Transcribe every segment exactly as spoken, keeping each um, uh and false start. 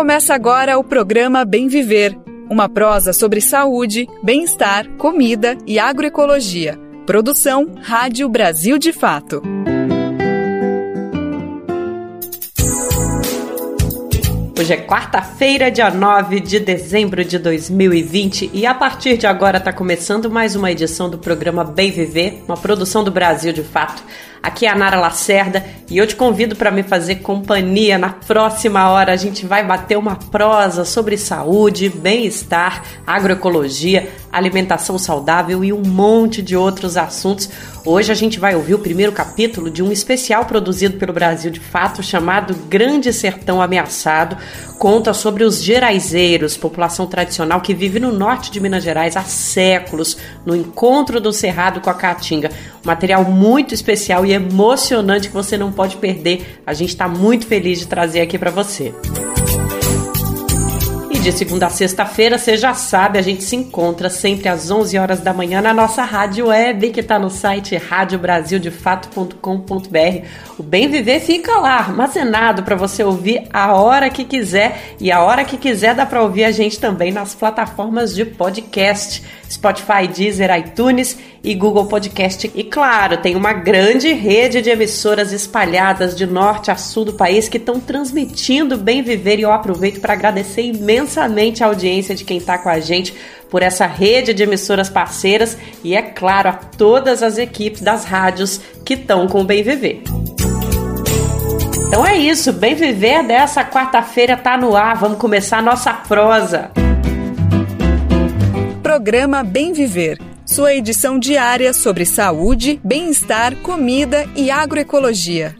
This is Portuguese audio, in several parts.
Começa agora o programa Bem Viver, uma prosa sobre saúde, bem-estar, comida e agroecologia. Produção Rádio Brasil de Fato. Hoje é quarta-feira, dia nove de dezembro de dois mil e vinte e a partir de agora está começando mais uma edição do programa Bem Viver, uma produção do Brasil de Fato. Aqui é a Nara Lacerda e eu te convido para me fazer companhia. Na próxima hora a gente vai bater uma prosa sobre saúde, bem-estar, agroecologia, alimentação saudável e um monte de outros assuntos. Hoje a gente vai ouvir o primeiro capítulo de um especial produzido pelo Brasil de Fato chamado Grande Sertão Ameaçado. Conta sobre os geraizeiros, população tradicional que vive no norte de Minas Gerais há séculos, no encontro do Cerrado com a Caatinga. Um material muito especial e emocionante que você não pode perder. A gente está muito feliz de trazer aqui para você. De segunda a sexta-feira, você já sabe, a gente se encontra sempre às onze horas da manhã na nossa rádio web, que está no site rádio brasil de fato ponto com ponto b r. O Bem Viver fica lá, armazenado para você ouvir a hora que quiser. E a hora que quiser dá para ouvir a gente também nas plataformas de podcast, Spotify, Deezer, iTunes e Google Podcast. E claro, tem uma grande rede de emissoras espalhadas de norte a sul do país que estão transmitindo Bem Viver, e eu aproveito para agradecer imensamente a audiência de quem está com a gente por essa rede de emissoras parceiras e, é claro, a todas as equipes das rádios que estão com o Bem Viver. Então é isso, Bem Viver dessa quarta-feira tá no ar, vamos começar a nossa prosa. Programa Bem Viver, sua edição diária sobre saúde, bem-estar, comida e agroecologia.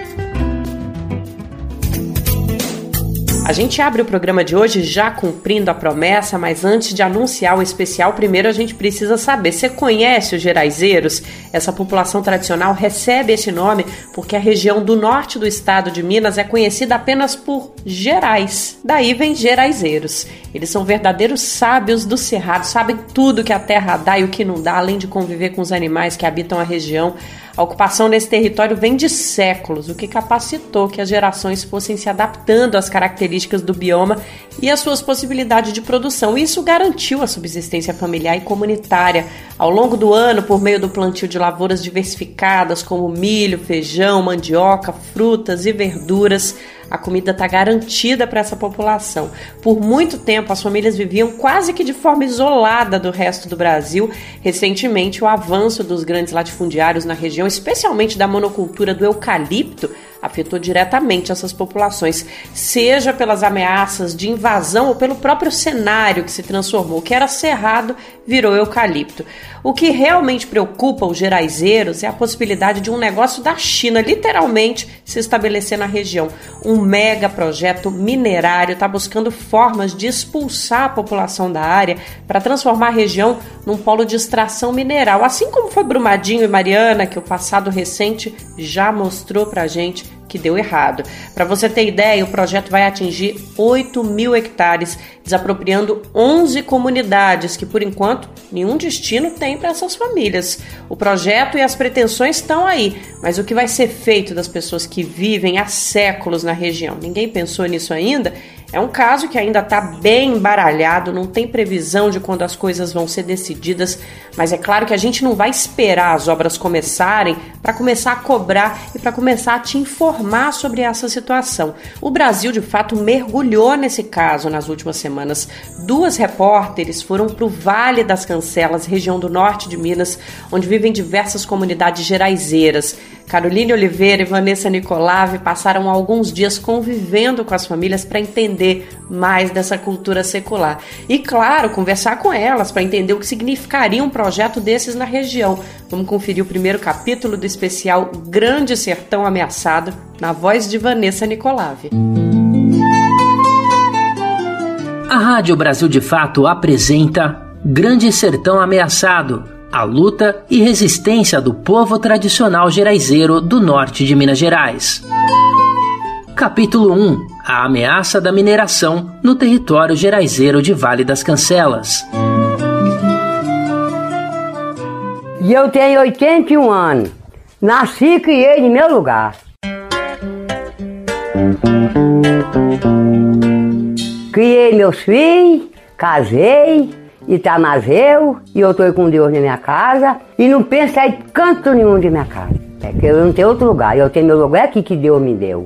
A gente abre o programa de hoje já cumprindo a promessa, mas antes de anunciar o especial, primeiro a gente precisa saber, você conhece os geraizeiros? Essa população tradicional recebe esse nome porque a região do norte do estado de Minas é conhecida apenas por gerais. Daí vem geraizeiros. Eles são verdadeiros sábios do cerrado, sabem tudo que a terra dá e o que não dá, além de conviver com os animais que habitam a região. A ocupação nesse território vem de séculos, o que capacitou que as gerações fossem se adaptando às características do bioma e às suas possibilidades de produção. Isso garantiu a subsistência familiar e comunitária. Ao longo do ano, por meio do plantio de lavouras diversificadas como milho, feijão, mandioca, frutas e verduras, a comida está garantida para essa população. Por muito tempo, as famílias viviam quase que de forma isolada do resto do Brasil. Recentemente, o avanço dos grandes latifundiários na região, especialmente da monocultura do eucalipto, afetou diretamente essas populações, seja pelas ameaças de invasão ou pelo próprio cenário que se transformou. O que era cerrado virou eucalipto. O que realmente preocupa os geraizeiros é a possibilidade de um negócio da China, literalmente, se estabelecer na região. Um mega projeto minerário está buscando formas de expulsar a população da área para transformar a região num polo de extração mineral, assim como foi Brumadinho e Mariana, que o passado recente já mostrou para a gente que deu errado. Para você ter ideia, o projeto vai atingir oito mil hectares, desapropriando onze comunidades que, por enquanto, nenhum destino tem para essas famílias. O projeto e as pretensões estão aí, mas o que vai ser feito das pessoas que vivem há séculos na região? Ninguém pensou nisso ainda? É um caso que ainda está bem embaralhado, não tem previsão de quando as coisas vão ser decididas, mas é claro que a gente não vai esperar as obras começarem para começar a cobrar e para começar a te informar sobre essa situação. O Brasil, de fato, mergulhou nesse caso nas últimas semanas. Duas repórteres foram para o Vale das Cancelas, região do norte de Minas, onde vivem diversas comunidades geraizeiras. Caroline Oliveira e Vanessa Nicolave passaram alguns dias convivendo com as famílias para entender mais dessa cultura secular. E, claro, conversar com elas para entender o que significaria um projeto desses na região. Vamos conferir o primeiro capítulo do especial Grande Sertão Ameaçado, na voz de Vanessa Nicolave. A Rádio Brasil de Fato apresenta Grande Sertão Ameaçado, a luta e resistência do povo tradicional geraizeiro do norte de Minas Gerais. Capítulo um. A ameaça da mineração no território geraizeiro de Vale das Cancelas. E eu tenho oitenta e um anos. Nasci e criei no meu lugar. Criei meus filhos, casei, e tá mais eu, e eu tô com Deus na minha casa, e não penso em canto nenhum de minha casa. É que eu não tenho outro lugar, eu tenho meu lugar aqui que Deus me deu.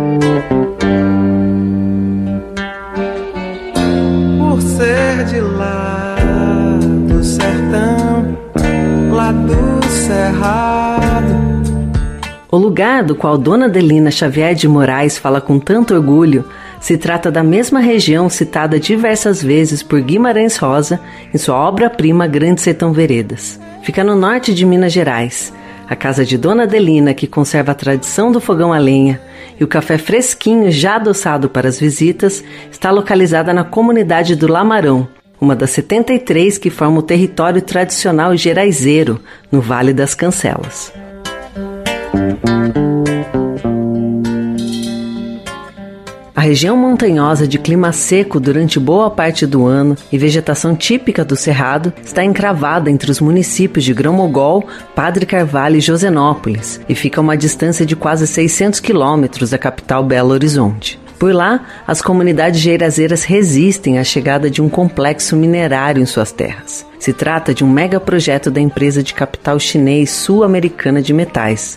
Por ser de lá do sertão, lá do cerrado. O lugar do qual Dona Adelina Xavier de Moraes fala com tanto orgulho se trata da mesma região citada diversas vezes por Guimarães Rosa em sua obra-prima Grande Sertão Veredas. Fica no norte de Minas Gerais. A casa de Dona Adelina, que conserva a tradição do fogão a lenha e o café fresquinho já adoçado para as visitas, está localizada na comunidade do Lamarão, uma das setenta e três que forma o território tradicional geraizeiro, no Vale das Cancelas. A região montanhosa de clima seco durante boa parte do ano e vegetação típica do Cerrado está encravada entre os municípios de Grão-Mogol, Padre Carvalho e Josenópolis e fica a uma distância de quase seiscentos quilômetros da capital Belo Horizonte. Por lá, as comunidades gerazeiras resistem à chegada de um complexo minerário em suas terras. Se trata de um megaprojeto da empresa de capital chinês Sul-Americana de Metais.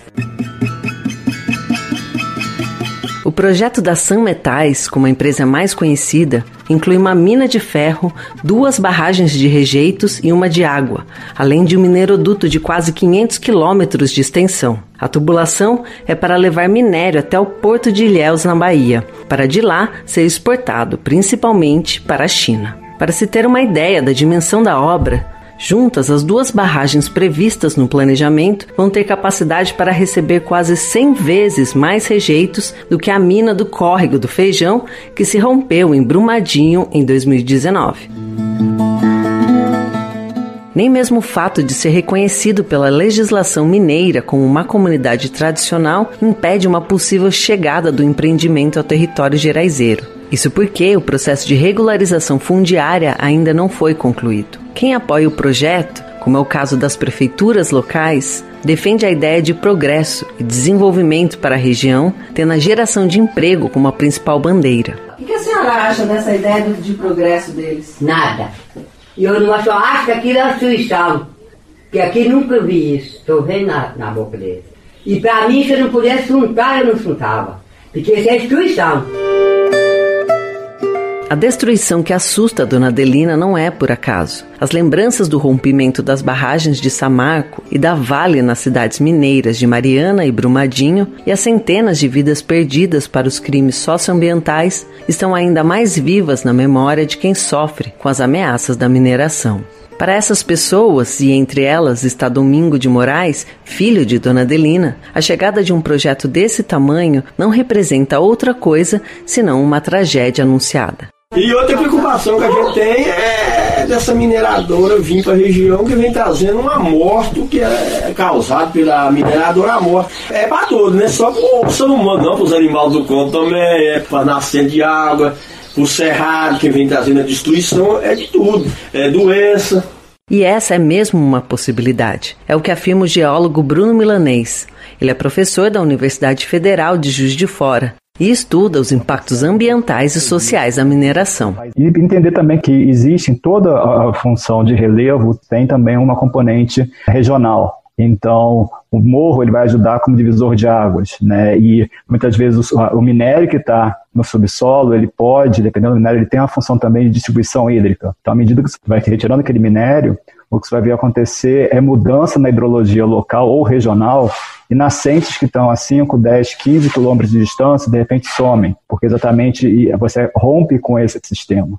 O projeto da Sam Metais, como a empresa mais conhecida, inclui uma mina de ferro, duas barragens de rejeitos e uma de água, além de um mineroduto de quase quinhentos quilômetros de extensão. A tubulação é para levar minério até o porto de Ilhéus, na Bahia, para de lá ser exportado, principalmente para a China. Para se ter uma ideia da dimensão da obra, juntas, as duas barragens previstas no planejamento vão ter capacidade para receber quase cem vezes mais rejeitos do que a mina do Córrego do Feijão, que se rompeu em Brumadinho em dois mil e dezenove. Nem mesmo o fato de ser reconhecido pela legislação mineira como uma comunidade tradicional impede uma possível chegada do empreendimento ao território geraizeiro. Isso porque o processo de regularização fundiária ainda não foi concluído. Quem apoia o projeto, como é o caso das prefeituras locais, defende a ideia de progresso e desenvolvimento para a região, tendo a geração de emprego como a principal bandeira. O que a senhora acha dessa ideia de progresso deles? Nada. E eu não só acho que aquilo é destruição. Que aqui nunca vi isso. Estou vendo na, na boca deles. E para mim, se eu não pudesse juntar, eu não juntava. Porque isso é destruição. A destruição que assusta a Dona Adelina não é por acaso. As lembranças do rompimento das barragens de Samarco e da Vale nas cidades mineiras de Mariana e Brumadinho e as centenas de vidas perdidas para os crimes socioambientais estão ainda mais vivas na memória de quem sofre com as ameaças da mineração. Para essas pessoas, e entre elas está Domingo de Moraes, filho de Dona Adelina, a chegada de um projeto desse tamanho não representa outra coisa senão uma tragédia anunciada. E outra preocupação que a gente tem é dessa mineradora vir para a região que vem trazendo uma morte que é causada pela mineradora a morte. É para todos, né? Só para o ser humano, não para os animais do campo também, é para nascente de água, o cerrado que vem trazendo a destruição, é de tudo, é doença. E essa é mesmo uma possibilidade. É o que afirma o geólogo Bruno Milanês. Ele é professor da Universidade Federal de Juiz de Fora e estuda os impactos ambientais e sociais da mineração. E entender também que existe em toda a função de relevo, tem também uma componente regional. Então, o morro ele vai ajudar como divisor de águas, né? E muitas vezes o, o minério que está no subsolo, ele pode, dependendo do minério, ele tem uma função também de distribuição hídrica. Então, à medida que você vai retirando aquele minério, o que você vai ver acontecer é mudança na hidrologia local ou regional, e nascentes que estão a cinco, dez, quinze quilômetros de distância, de repente somem, porque exatamente você rompe com esse sistema.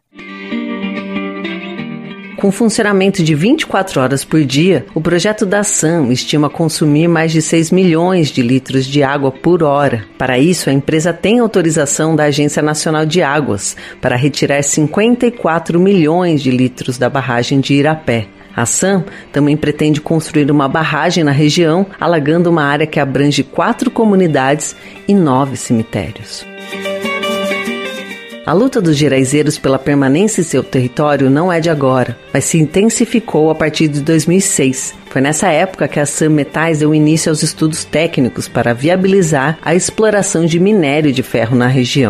Com funcionamento de vinte e quatro horas por dia, o projeto da Sam estima consumir mais de seis milhões de litros de água por hora. Para isso, a empresa tem autorização da Agência Nacional de Águas para retirar cinquenta e quatro milhões de litros da barragem de Irapé. A Sam também pretende construir uma barragem na região, alagando uma área que abrange quatro comunidades e nove cemitérios. A luta dos geraizeiros pela permanência em seu território não é de agora, mas se intensificou a partir de dois mil e seis. Foi nessa época que a Sam Metais deu início aos estudos técnicos para viabilizar a exploração de minério de ferro na região.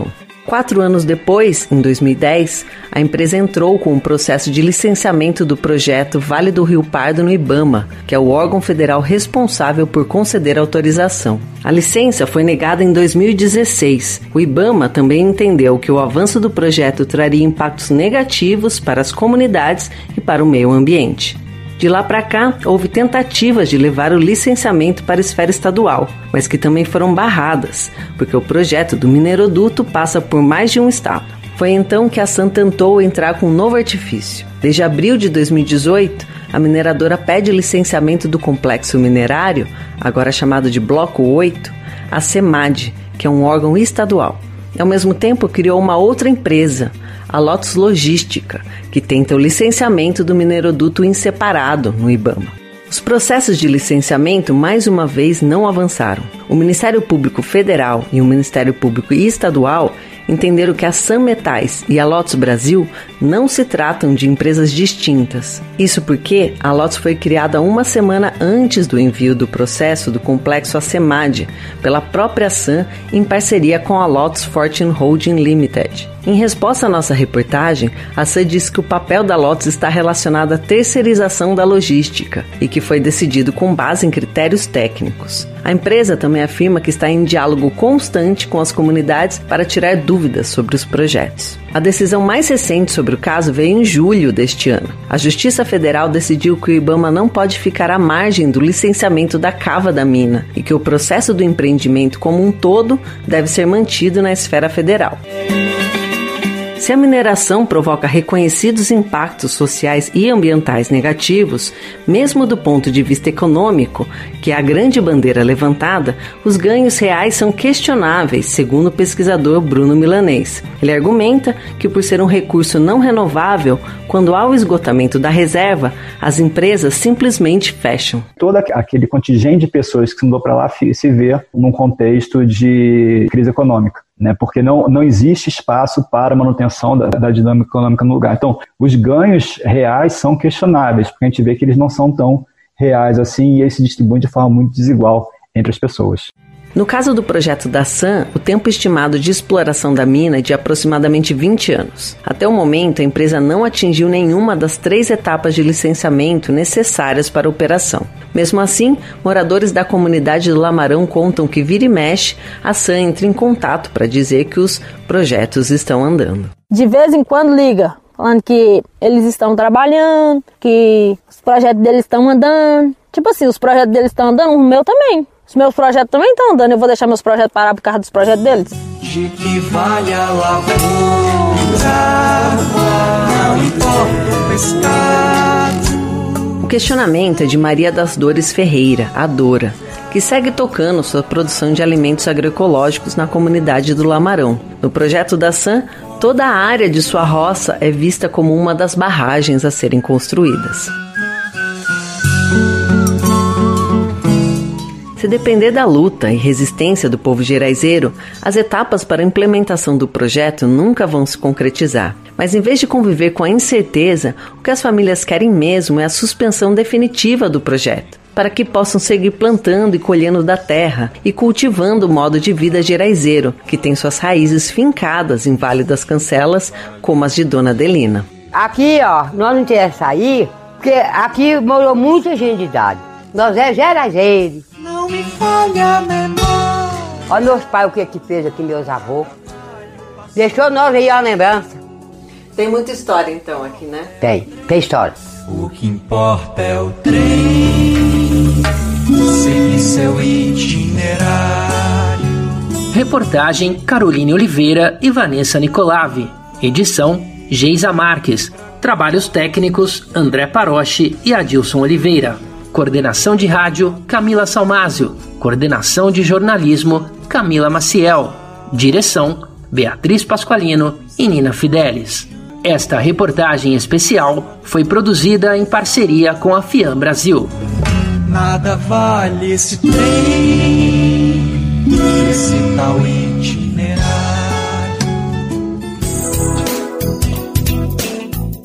Quatro anos depois, em dois mil e dez, a empresa entrou com um processo de licenciamento do projeto Vale do Rio Pardo no IBAMA, que é o órgão federal responsável por conceder a autorização. A licença foi negada em dois mil e dezesseis. O IBAMA também entendeu que o avanço do projeto traria impactos negativos para as comunidades e para o meio ambiente. De lá para cá, houve tentativas de levar o licenciamento para a esfera estadual, mas que também foram barradas, porque o projeto do mineroduto passa por mais de um estado. Foi então que a SAM tentou entrar com um novo artifício. Desde abril de dois mil e dezoito, a mineradora pede licenciamento do complexo minerário, agora chamado de Bloco oito, à SEMAD, que é um órgão estadual. Ao mesmo tempo, criou uma outra empresa, a Lotus Logística, que tenta o licenciamento do mineroduto em separado no IBAMA. Os processos de licenciamento, mais uma vez, não avançaram. O Ministério Público Federal e o Ministério Público Estadual entenderam que a SAM Metais e a Lotus Brasil não se tratam de empresas distintas. Isso porque a Lotus foi criada uma semana antes do envio do processo do complexo à SEMAD, pela própria SAM, em parceria com a Lotus Fortune Holding Limited. Em resposta à nossa reportagem, a SAM disse que o papel da Lotus está relacionado à terceirização da logística e que foi decidido com base em critérios técnicos. A empresa também afirma que está em diálogo constante com as comunidades para tirar dúvidas sobre os projetos. A decisão mais recente sobre o caso veio em julho deste ano. A Justiça Federal decidiu que o IBAMA não pode ficar à margem do licenciamento da cava da mina e que o processo do empreendimento como um todo deve ser mantido na esfera federal. Se a mineração provoca reconhecidos impactos sociais e ambientais negativos, mesmo do ponto de vista econômico, que é a grande bandeira levantada, os ganhos reais são questionáveis, segundo o pesquisador Bruno Milanês. Ele argumenta que, por ser um recurso não renovável, quando há o esgotamento da reserva, as empresas simplesmente fecham. Todo aquele contingente de pessoas que se mudou para lá se vê num contexto de crise econômica, né? Porque não, não existe espaço para manutenção da, da dinâmica econômica no lugar. Então, os ganhos reais são questionáveis, porque a gente vê que eles não são tão reais assim e eles se distribuem de forma muito desigual entre as pessoas. No caso do projeto da SAM, o tempo estimado de exploração da mina é de aproximadamente vinte anos. Até o momento, a empresa não atingiu nenhuma das três etapas de licenciamento necessárias para a operação. Mesmo assim, moradores da comunidade do Lamarão contam que vira e mexe, a SAM entra em contato para dizer que os projetos estão andando. De vez em quando liga, falando que eles estão trabalhando, que os projetos deles estão andando. Tipo assim, os projetos deles estão andando, o meu também. Os meus projetos também estão andando, eu vou deixar meus projetos parar por causa dos projetos deles? De que vale a lavoura, não importa o pescado. O questionamento é de Maria das Dores Ferreira, a Dora, que segue tocando sua produção de alimentos agroecológicos na comunidade do Lamarão. No projeto da SAM, toda a área de sua roça é vista como uma das barragens a serem construídas. Se depender da luta e resistência do povo geraizeiro, as etapas para a implementação do projeto nunca vão se concretizar. Mas em vez de conviver com a incerteza, o que as famílias querem mesmo é a suspensão definitiva do projeto, para que possam seguir plantando e colhendo da terra e cultivando o modo de vida geraizeiro, que tem suas raízes fincadas em Vale das Cancelas, como as de Dona Adelina. Aqui, ó, nós não tínhamos que sair, porque aqui morou muita gente de idade. Nós é geraizeiro. Não me falha a memória. Olha meus pais, o que que fez aqui, meus avôs. Deixou nós aí a lembrança. Tem muita história então aqui, né? Tem, tem história. O que importa é o trem, segue seu itinerário. Reportagem Caroline Oliveira e Vanessa Nicolave. Edição Geisa Marques. Trabalhos técnicos André Paroche e Adilson Oliveira. Coordenação de rádio, Camila Salmásio. Coordenação de jornalismo, Camila Maciel. Direção, Beatriz Pasqualino e Nina Fidelis. Esta reportagem especial foi produzida em parceria com a Fiam Brasil. Nada vale esse trem, esse tal itinerário.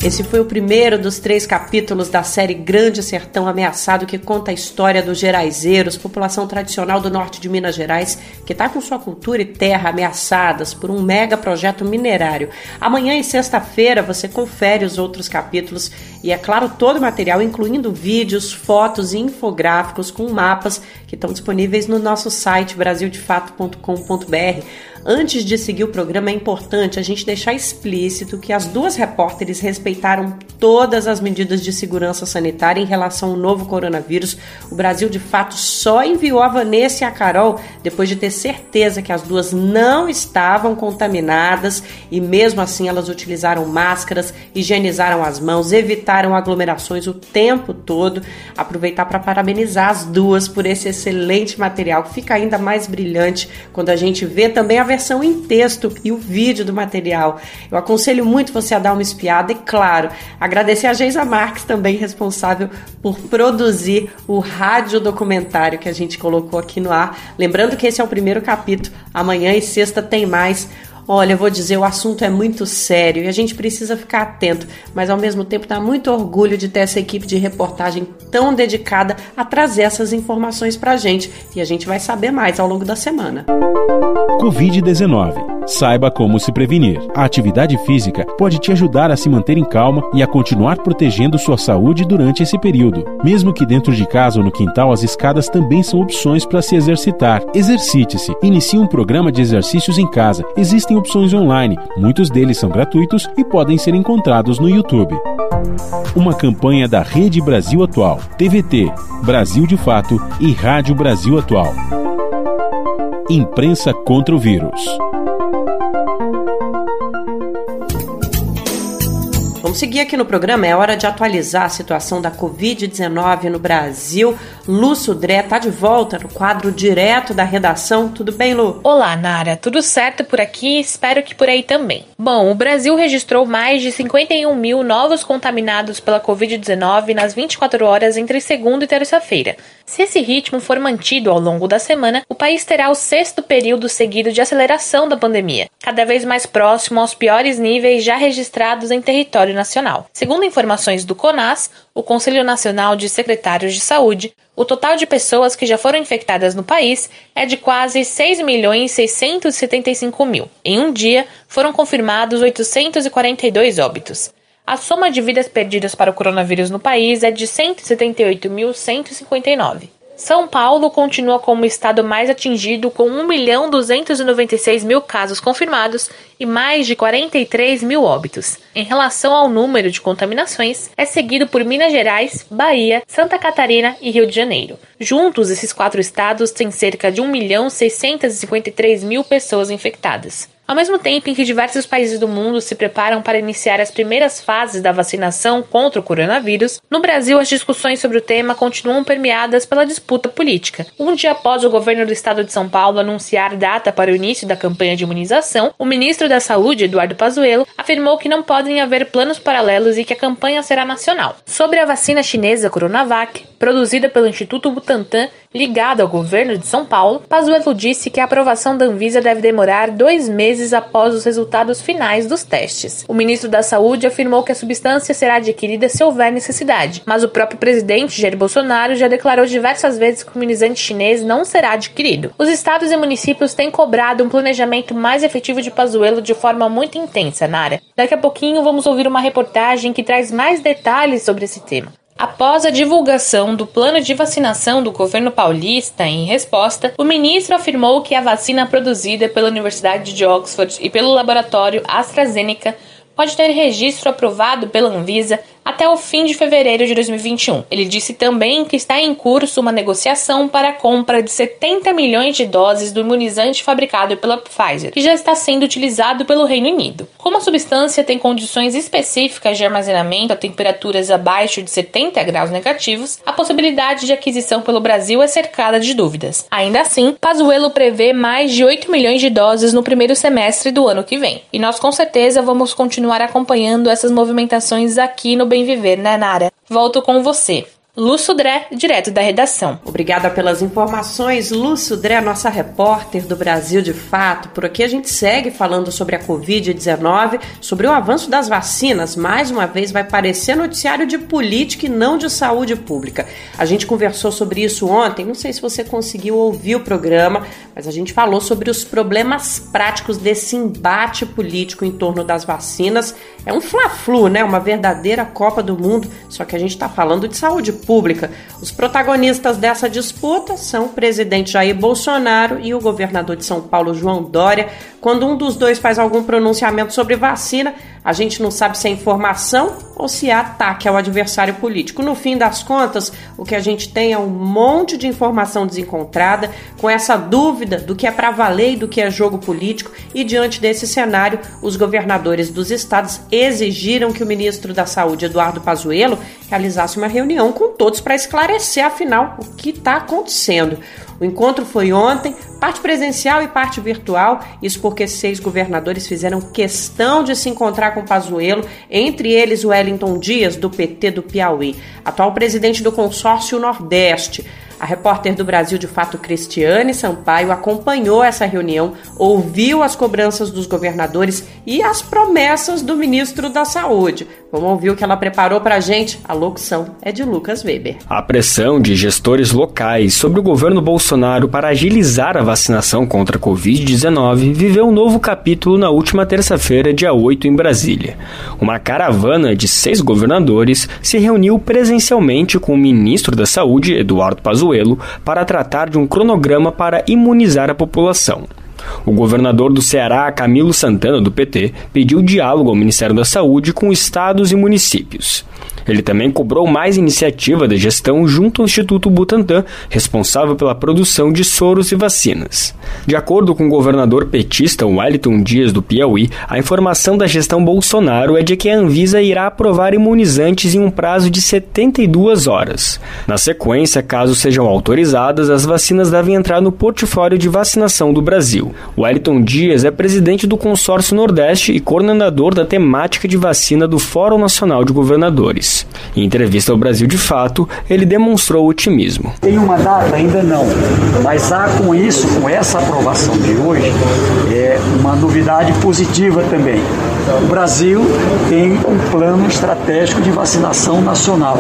Esse foi o primeiro dos três capítulos da série Grande Sertão Ameaçado, que conta a história dos geraizeiros, população tradicional do norte de Minas Gerais, que está com sua cultura e terra ameaçadas por um mega projeto minerário. Amanhã e sexta-feira você confere os outros capítulos e, é claro, todo o material, incluindo vídeos, fotos e infográficos com mapas que estão disponíveis no nosso site brasil de fato ponto com ponto b r. Antes de seguir o programa, é importante a gente deixar explícito que as duas repórteres respeitaram todas as medidas de segurança sanitária em relação ao novo coronavírus. O Brasil, de fato, só enviou a Vanessa e a Carol depois de ter certeza que as duas não estavam contaminadas e, mesmo assim, elas utilizaram máscaras, higienizaram as mãos, evitaram aglomerações o tempo todo. Aproveitar para parabenizar as duas por esse excelente material, que fica ainda mais brilhante quando a gente vê também a versão em texto e o vídeo do material. Eu aconselho muito você a dar uma espiada e, claro, agradecer a Geisa Marques, também responsável por produzir o radiodocumentário que a gente colocou aqui no ar. Lembrando que esse é o primeiro capítulo, amanhã e sexta tem mais. Olha, eu vou dizer, o assunto é muito sério e a gente precisa ficar atento, mas ao mesmo tempo dá muito orgulho de ter essa equipe de reportagem tão dedicada a trazer essas informações pra gente, e a gente vai saber mais ao longo da semana. covid dezenove. Saiba como se prevenir. A atividade física pode te ajudar a se manter em calma e a continuar protegendo sua saúde durante esse período. Mesmo que dentro de casa ou no quintal, as escadas também são opções para se exercitar. Exercite-se. Inicie um programa de exercícios em casa. Existem opções online, muitos deles são gratuitos e podem ser encontrados no YouTube. Uma campanha da Rede Brasil Atual, T V T, Brasil de Fato e Rádio Brasil Atual. Imprensa contra o vírus. Vamos seguir aqui no programa, é hora de atualizar a situação da covid dezenove no Brasil. Lu Sudré está de volta no quadro direto da redação. Tudo bem, Lu? Olá, Nara. Tudo certo por aqui? Espero que por aí também. Bom, o Brasil registrou mais de cinquenta e um mil novos contaminados pela covid dezenove nas vinte e quatro horas entre segunda e terça-feira. Se esse ritmo for mantido ao longo da semana, o país terá o sexto período seguido de aceleração da pandemia, cada vez mais próximo aos piores níveis já registrados em território nacional. Segundo informações do CONAS, o Conselho Nacional de Secretários de Saúde, o total de pessoas que já foram infectadas no país é de quase seis milhões seiscentos e setenta e cinco mil. Em um dia, foram confirmados oitocentos e quarenta e dois óbitos. A soma de vidas perdidas para o coronavírus no país é de cento e setenta e oito mil cento e cinquenta e nove. São Paulo continua como o estado mais atingido, com um milhão duzentos e noventa e seis mil casos confirmados e mais de quarenta e três mil óbitos. Em relação ao número de contaminações, é seguido por Minas Gerais, Bahia, Santa Catarina e Rio de Janeiro. Juntos, esses quatro estados têm cerca de um milhão seiscentos e cinquenta e três mil pessoas infectadas. Ao mesmo tempo em que diversos países do mundo se preparam para iniciar as primeiras fases da vacinação contra o coronavírus, no Brasil as discussões sobre o tema continuam permeadas pela disputa política. Um dia após o governo do estado de São Paulo anunciar data para o início da campanha de imunização, o ministro da Saúde, Eduardo Pazuello, afirmou que não podem haver planos paralelos e que a campanha será nacional. Sobre a vacina chinesa Coronavac, produzida pelo Instituto Butantan, ligado ao governo de São Paulo, Pazuello disse que a aprovação da Anvisa deve demorar dois meses após os resultados finais dos testes. O ministro da Saúde afirmou que a substância será adquirida se houver necessidade, mas o próprio presidente Jair Bolsonaro já declarou diversas vezes que o imunizante chinês não será adquirido. Os estados e municípios têm cobrado um planejamento mais efetivo de Pazuello de forma muito intensa, Nara. Daqui a pouquinho vamos ouvir uma reportagem que traz mais detalhes sobre esse tema. Após a divulgação do plano de vacinação do governo paulista, em resposta, o ministro afirmou que a vacina produzida pela Universidade de Oxford e pelo laboratório AstraZeneca pode ter registro aprovado pela Anvisa até o fim de fevereiro de dois mil e vinte e um. Ele disse também que está em curso uma negociação para a compra de setenta milhões de doses do imunizante fabricado pela Pfizer, que já está sendo utilizado pelo Reino Unido. Como a substância tem condições específicas de armazenamento a temperaturas abaixo de setenta graus negativos, a possibilidade de aquisição pelo Brasil é cercada de dúvidas. Ainda assim, Pazuello prevê mais de oito milhões de doses no primeiro semestre do ano que vem. E nós com certeza vamos continuar acompanhando essas movimentações aqui no Bem Viver, né, Nara? Volto com você. Lu Sudré, direto da redação. Obrigada pelas informações, Lu Sudré, nossa repórter do Brasil de Fato. Por aqui a gente segue falando sobre a covid dezenove, sobre o avanço das vacinas. Mais uma vez vai parecer noticiário de política e não de saúde pública. A gente conversou sobre isso ontem, não sei se você conseguiu ouvir o programa, mas a gente falou sobre os problemas práticos desse embate político em torno das vacinas. É um fla-flu, né? Uma verdadeira Copa do Mundo, só que a gente está falando de saúde pública. Os protagonistas dessa disputa são o presidente Jair Bolsonaro e o governador de São Paulo, João Dória. Quando um dos dois faz algum pronunciamento sobre vacina, a gente não sabe se é informação ou se é ataque ao adversário político. No fim das contas, o que a gente tem é um monte de informação desencontrada, com essa dúvida do que é para valer e do que é jogo político, e diante desse cenário, os governadores dos estados exigiram que o ministro da Saúde, Eduardo Pazuello, realizasse uma reunião com todos para esclarecer, afinal, o que está acontecendo. O encontro foi ontem, parte presencial e parte virtual, isso porque seis governadores fizeram questão de se encontrar com Pazuello, entre eles o Wellington Dias, do P T do Piauí, atual presidente do consórcio Nordeste. A repórter do Brasil de Fato, Cristiane Sampaio, acompanhou essa reunião, ouviu as cobranças dos governadores e as promessas do ministro da Saúde. Vamos ouvir o que ela preparou pra gente. A locução é de Lucas Weber. A pressão de gestores locais sobre o governo Bolsonaro para agilizar a vacinação contra a covid dezenove viveu um novo capítulo na última terça-feira, dia oito, em Brasília. Uma caravana de seis governadores se reuniu presencialmente com o ministro da Saúde, Eduardo Pazuello, para tratar de um cronograma para imunizar a população. O governador do Ceará, Camilo Santana, do P T, pediu diálogo ao Ministério da Saúde com estados e municípios. Ele também cobrou mais iniciativa da gestão junto ao Instituto Butantan, responsável pela produção de soros e vacinas. De acordo com o governador petista Wellington Dias, do Piauí, a informação da gestão Bolsonaro é de que a Anvisa irá aprovar imunizantes em um prazo de setenta e duas horas. Na sequência, caso sejam autorizadas, as vacinas devem entrar no portfólio de vacinação do Brasil. Wellington Dias é presidente do Consórcio Nordeste e coordenador da temática de vacina do Fórum Nacional de Governadores. Em entrevista ao Brasil de Fato, ele demonstrou otimismo. Tem uma data? Ainda não, mas há com isso, com essa aprovação de hoje, é uma novidade positiva também. O Brasil tem um plano estratégico de vacinação nacional.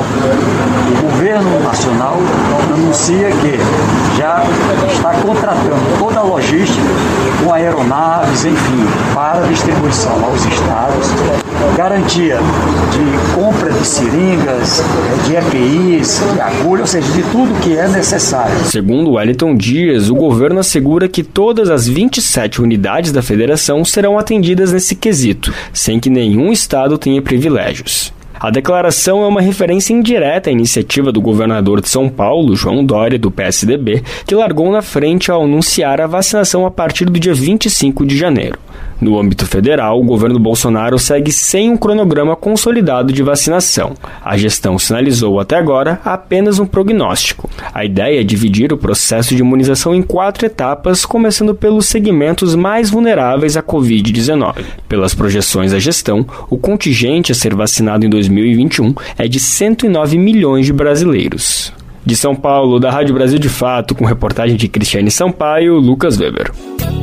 O governo nacional anuncia que já está contratando toda a logística com aeronaves, enfim, para distribuição aos estados, garantia de compra de seringas, de E P Is, de agulha, ou seja, de tudo que é necessário. Segundo Wellington Dias, o governo assegura que todas as vinte e sete unidades da federação serão atendidas nesse quesito, sem que nenhum estado tenha privilégios. A declaração é uma referência indireta à iniciativa do governador de São Paulo, João Dória, do P S D B, que largou na frente ao anunciar a vacinação a partir do dia vinte e cinco de janeiro. No âmbito federal, o governo Bolsonaro segue sem um cronograma consolidado de vacinação. A gestão sinalizou até agora apenas um prognóstico. A ideia é dividir o processo de imunização em quatro etapas, começando pelos segmentos mais vulneráveis à covid dezenove. Pelas projeções da gestão, o contingente a ser vacinado em dois mil e vinte e um é de cento e nove milhões de brasileiros. De São Paulo, da Rádio Brasil de Fato, com reportagem de Cristiane Sampaio, Lucas Weber.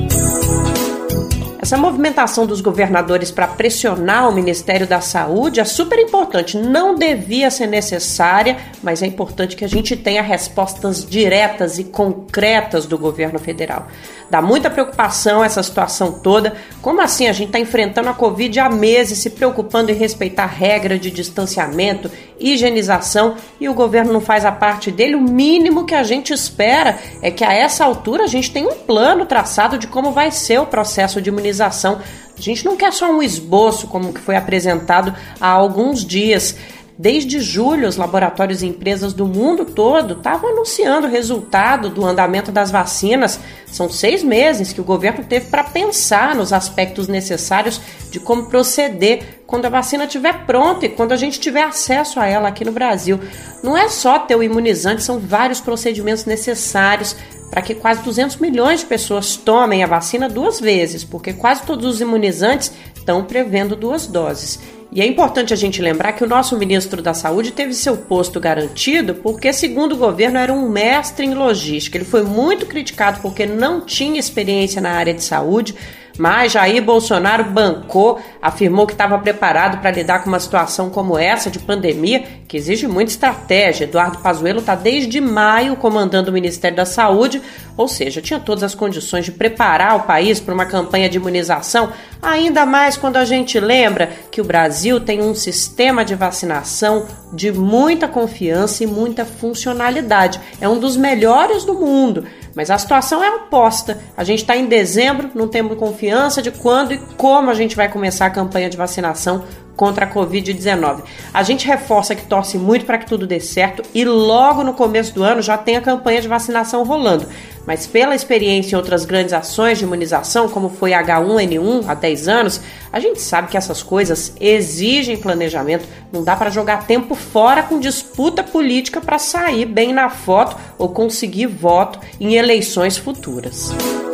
Essa movimentação dos governadores para pressionar o Ministério da Saúde é super importante. Não devia ser necessária, mas é importante que a gente tenha respostas diretas e concretas do governo federal. Dá muita preocupação essa situação toda. Como assim a gente está enfrentando a Covid há meses, se preocupando em respeitar regra de distanciamento, higienização, e o governo não faz a parte dele? O mínimo que a gente espera é que a essa altura a gente tenha um plano traçado de como vai ser o processo de imunização. A gente não quer só um esboço como que foi apresentado há alguns dias. Desde julho, os laboratórios e empresas do mundo todo estavam anunciando o resultado do andamento das vacinas. São seis meses que o governo teve para pensar nos aspectos necessários de como proceder quando a vacina estiver pronta e quando a gente tiver acesso a ela aqui no Brasil. Não é só ter o imunizante, são vários procedimentos necessários para que quase duzentos milhões de pessoas tomem a vacina duas vezes, porque quase todos os imunizantes estão prevendo duas doses. E é importante a gente lembrar que o nosso ministro da Saúde teve seu posto garantido porque, segundo o governo, era um mestre em logística. Ele foi muito criticado porque não tinha experiência na área de saúde, mas Jair Bolsonaro bancou, afirmou que estava preparado para lidar com uma situação como essa de pandemia, que exige muita estratégia. Eduardo Pazuello está desde maio comandando o Ministério da Saúde, ou seja, tinha todas as condições de preparar o país para uma campanha de imunização, ainda mais quando a gente lembra que o Brasil tem um sistema de vacinação de muita confiança e muita funcionalidade. É um dos melhores do mundo. Mas a situação é oposta. A gente está em dezembro, não temos confiança de quando e como a gente vai começar a campanha de vacinação contra a covid dezenove. A gente reforça que torce muito para que tudo dê certo e logo no começo do ano já tem a campanha de vacinação rolando. Mas pela experiência em outras grandes ações de imunização, como foi H um N um há dez anos, a gente sabe que essas coisas exigem planejamento. Não dá para jogar tempo fora com disputa política para sair bem na foto ou conseguir voto em eleições futuras.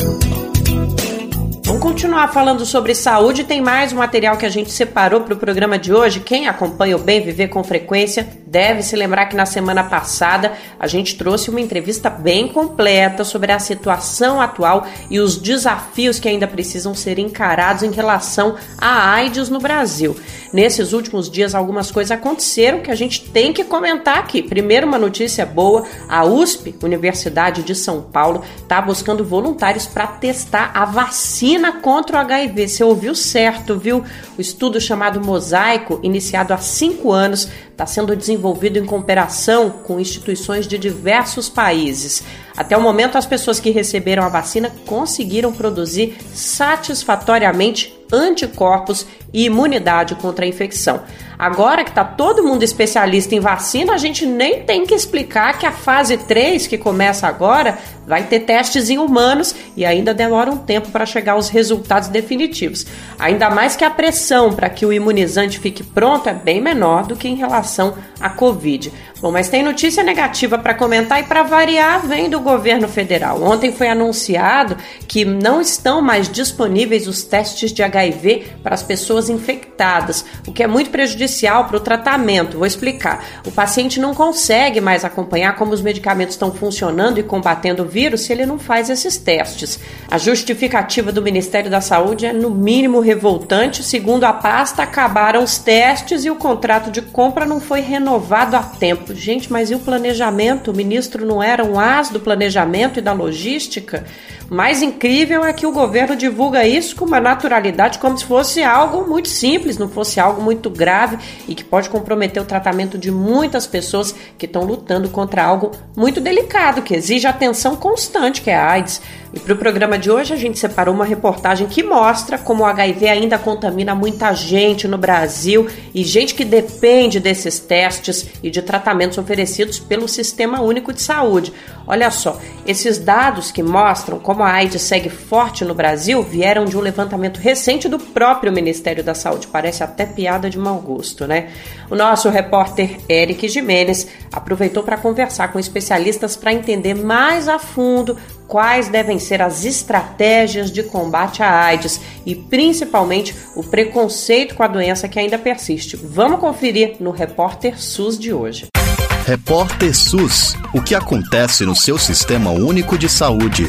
Vamos continuar falando sobre saúde. Tem mais um material que a gente separou para o programa de hoje. Quem acompanha o Bem Viver com frequência deve se lembrar que na semana passada a gente trouxe uma entrevista bem completa sobre a situação atual e os desafios que ainda precisam ser encarados em relação à AIDS no Brasil. Nesses últimos dias algumas coisas aconteceram que a gente tem que comentar aqui. Primeiro, uma notícia boa: a U S P, Universidade de São Paulo, está buscando voluntários para testar a vacina contra o H I V. Você ouviu certo, viu? O estudo chamado Mosaico, iniciado há cinco anos, está sendo desenvolvido em cooperação com instituições de diversos países. Até o momento, as pessoas que receberam a vacina conseguiram produzir satisfatoriamente anticorpos e imunidade contra a infecção. Agora que está todo mundo especialista em vacina, a gente nem tem que explicar que a fase três, que começa agora, vai ter testes em humanos e ainda demora um tempo para chegar aos resultados definitivos. Ainda mais que a pressão para que o imunizante fique pronto é bem menor do que em relação à Covid. Bom, mas tem notícia negativa para comentar e, para variar, vem do governo federal. Ontem foi anunciado que não estão mais disponíveis os testes de H I V para as pessoas infectadas, o que é muito prejudicial para o tratamento. Vou explicar. O paciente não consegue mais acompanhar como os medicamentos estão funcionando e combatendo o vírus se ele não faz esses testes. A justificativa do Ministério da Saúde é, no mínimo, revoltante. Segundo a pasta, acabaram os testes e o contrato de compra não foi renovado a tempo. Gente, mas e o planejamento? O ministro não era um as do planejamento e da logística? O mais incrível é que o governo divulga isso com uma naturalidade, como se fosse algo muito simples, não fosse algo muito grave e que pode comprometer o tratamento de muitas pessoas que estão lutando contra algo muito delicado, que exige atenção constante, que é a AIDS. E para o programa de hoje a gente separou uma reportagem que mostra como o H I V ainda contamina muita gente no Brasil e gente que depende desses testes e de tratamentos oferecidos pelo Sistema Único de Saúde. Olha só, esses dados que mostram como a AIDS segue forte no Brasil vieram de um levantamento recente do próprio Ministério da Saúde. Parece até piada de mau gosto, né? O nosso repórter Eric Jimenez aproveitou para conversar com especialistas para entender mais a fundo quais devem ser as estratégias de combate à AIDS e, principalmente, o preconceito com a doença que ainda persiste. Vamos conferir no Repórter SUS de hoje. Repórter SUS. O que acontece no seu Sistema Único de Saúde?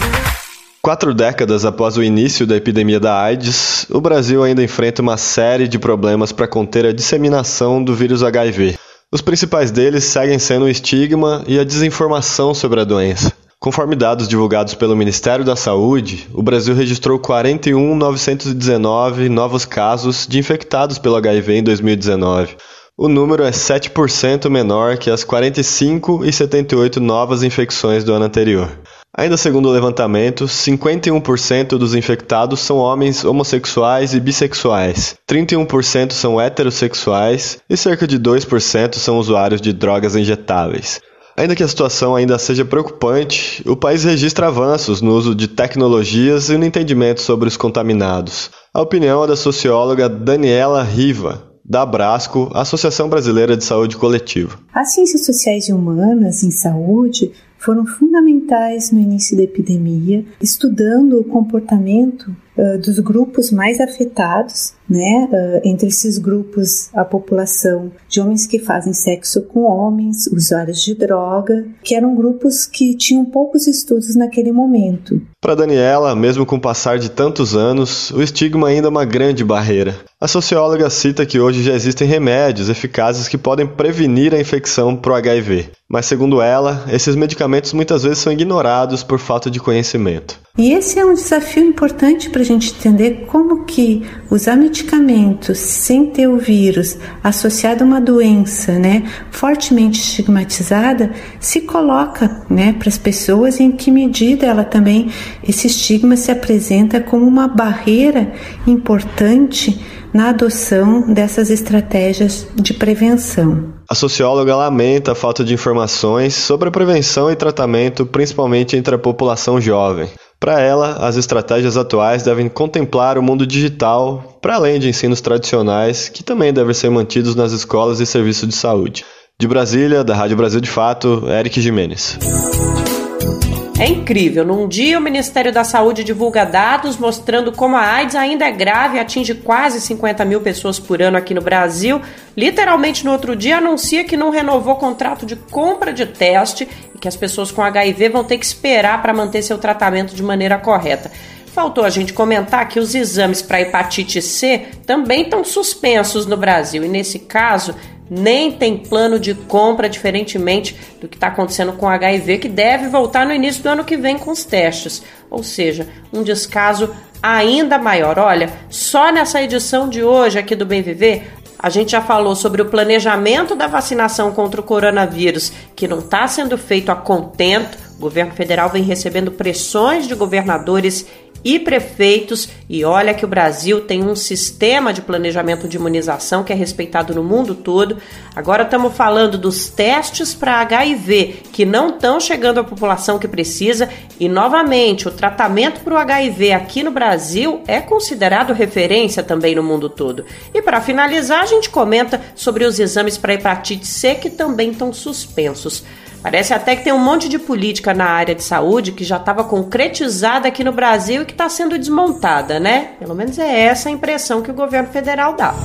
Quatro décadas após o início da epidemia da AIDS, o Brasil ainda enfrenta uma série de problemas para conter a disseminação do vírus H I V. Os principais deles seguem sendo o estigma e a desinformação sobre a doença. Conforme dados divulgados pelo Ministério da Saúde, o Brasil registrou quarenta e um mil novecentos e dezenove novos casos de infectados pelo H I V em dois mil e dezenove. O número é sete por cento menor que as quarenta e cinco mil e setenta e oito novas infecções do ano anterior. Ainda segundo o levantamento, cinquenta e um por cento dos infectados são homens homossexuais e bissexuais, trinta e um por cento são heterossexuais e cerca de dois por cento são usuários de drogas injetáveis. Ainda que a situação ainda seja preocupante, o país registra avanços no uso de tecnologias e no entendimento sobre os contaminados. A opinião é da socióloga Daniela Riva, da Abrasco, Associação Brasileira de Saúde Coletiva. As ciências sociais e humanas em saúde foram fundamentais no início da epidemia, estudando o comportamento uh, dos grupos mais afetados, né? Uh, entre esses grupos, a população de homens que fazem sexo com homens, usuários de droga, que eram grupos que tinham poucos estudos naquele momento. Para Daniela, mesmo com o passar de tantos anos, o estigma ainda é uma grande barreira. A socióloga cita que hoje já existem remédios eficazes que podem prevenir a infecção por H I V. Mas, segundo ela, esses medicamentos muitas vezes são ignorados por falta de conhecimento. E esse é um desafio importante para a gente entender como que usar medicamentos sem ter o vírus associado a uma doença, né, fortemente estigmatizada, se coloca, né, para as pessoas e em que medida ela também, esse estigma se apresenta como uma barreira importante na adoção dessas estratégias de prevenção. A socióloga lamenta a falta de informações sobre a prevenção e tratamento, principalmente entre a população jovem. Para ela, as estratégias atuais devem contemplar o mundo digital, para além de ensinos tradicionais, que também devem ser mantidos nas escolas e serviços de saúde. De Brasília, da Rádio Brasil de Fato, Eric Jimenez. É incrível, num dia o Ministério da Saúde divulga dados mostrando como a AIDS ainda é grave e atinge quase cinquenta mil pessoas por ano aqui no Brasil. Literalmente no outro dia anuncia que não renovou o contrato de compra de teste e que as pessoas com H I V vão ter que esperar para manter seu tratamento de maneira correta. Faltou a gente comentar que os exames para hepatite C também estão suspensos no Brasil e nesse caso nem tem plano de compra, diferentemente do que está acontecendo com o H I V, que deve voltar no início do ano que vem com os testes. Ou seja, um descaso ainda maior. Olha, só nessa edição de hoje aqui do Bem Viver, a gente já falou sobre o planejamento da vacinação contra o coronavírus, que não está sendo feito a contento. O governo federal vem recebendo pressões de governadores e prefeitos, e olha que o Brasil tem um sistema de planejamento de imunização que é respeitado no mundo todo. Agora estamos falando dos testes para H I V, que não estão chegando à população que precisa, e novamente, o tratamento para o H I V aqui no Brasil é considerado referência também no mundo todo. E para finalizar, a gente comenta sobre os exames para hepatite C, que também estão suspensos. Parece até que tem um monte de política na área de saúde que já estava concretizada aqui no Brasil e que está sendo desmontada, né? Pelo menos é essa a impressão que o governo federal dá.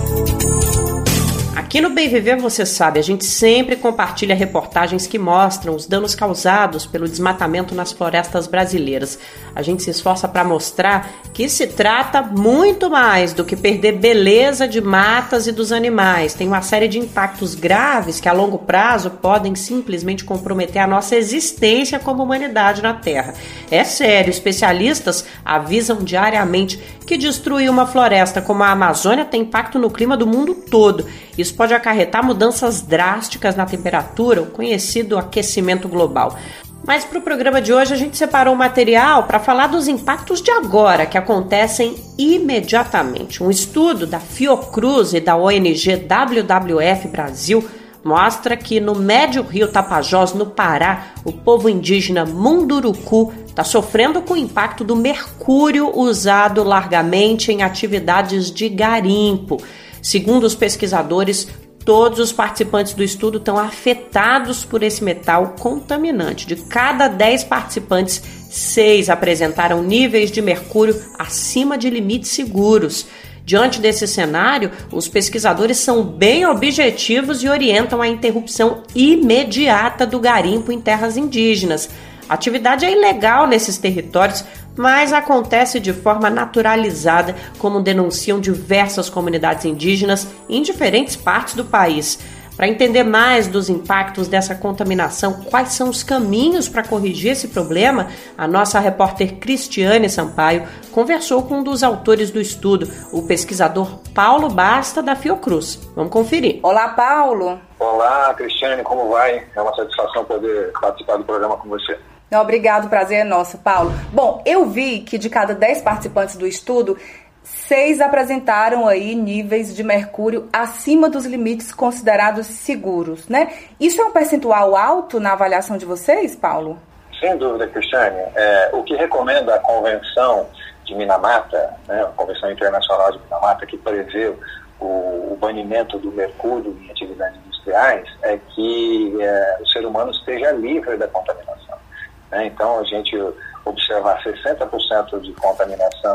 Aqui no Bem Viver, você sabe, a gente sempre compartilha reportagens que mostram os danos causados pelo desmatamento nas florestas brasileiras. A gente se esforça para mostrar que se trata muito mais do que perder beleza de matas e dos animais. Tem uma série de impactos graves que a longo prazo podem simplesmente comprometer a nossa existência como humanidade na Terra. É sério, especialistas avisam diariamente que destruir uma floresta como a Amazônia tem impacto no clima do mundo todo. Isso pode acarretar mudanças drásticas na temperatura, o conhecido aquecimento global. Mas para o programa de hoje a gente separou um material para falar dos impactos de agora, que acontecem imediatamente. Um estudo da Fiocruz e da O N G W W F Brasil mostra que no Médio Rio Tapajós, no Pará, o povo indígena Munduruku está sofrendo com o impacto do mercúrio usado largamente em atividades de garimpo. Segundo os pesquisadores, todos os participantes do estudo estão afetados por esse metal contaminante. De cada dez participantes, seis apresentaram níveis de mercúrio acima de limites seguros. Diante desse cenário, os pesquisadores são bem objetivos e orientam a interrupção imediata do garimpo em terras indígenas. A atividade é ilegal nesses territórios, mas acontece de forma naturalizada, como denunciam diversas comunidades indígenas em diferentes partes do país. Para entender mais dos impactos dessa contaminação, quais são os caminhos para corrigir esse problema, a nossa repórter Cristiane Sampaio conversou com um dos autores do estudo, o pesquisador Paulo Basta, da Fiocruz. Vamos conferir. Olá, Paulo. Olá, Cristiane, como vai? É uma satisfação poder participar do programa com você. Não, obrigado, o prazer é nosso, Paulo. Bom, eu vi que de cada dez participantes do estudo, seis apresentaram aí níveis de mercúrio acima dos limites considerados seguros, né? Isso é um percentual alto na avaliação de vocês, Paulo? Sem dúvida, Cristiane. É, o que recomenda a Convenção de Minamata, né, a Convenção Internacional de Minamata, que prevê o, o banimento do mercúrio em atividades industriais, é que é, o ser humano esteja livre da contaminação. Né? Então, a gente observar sessenta por cento de contaminação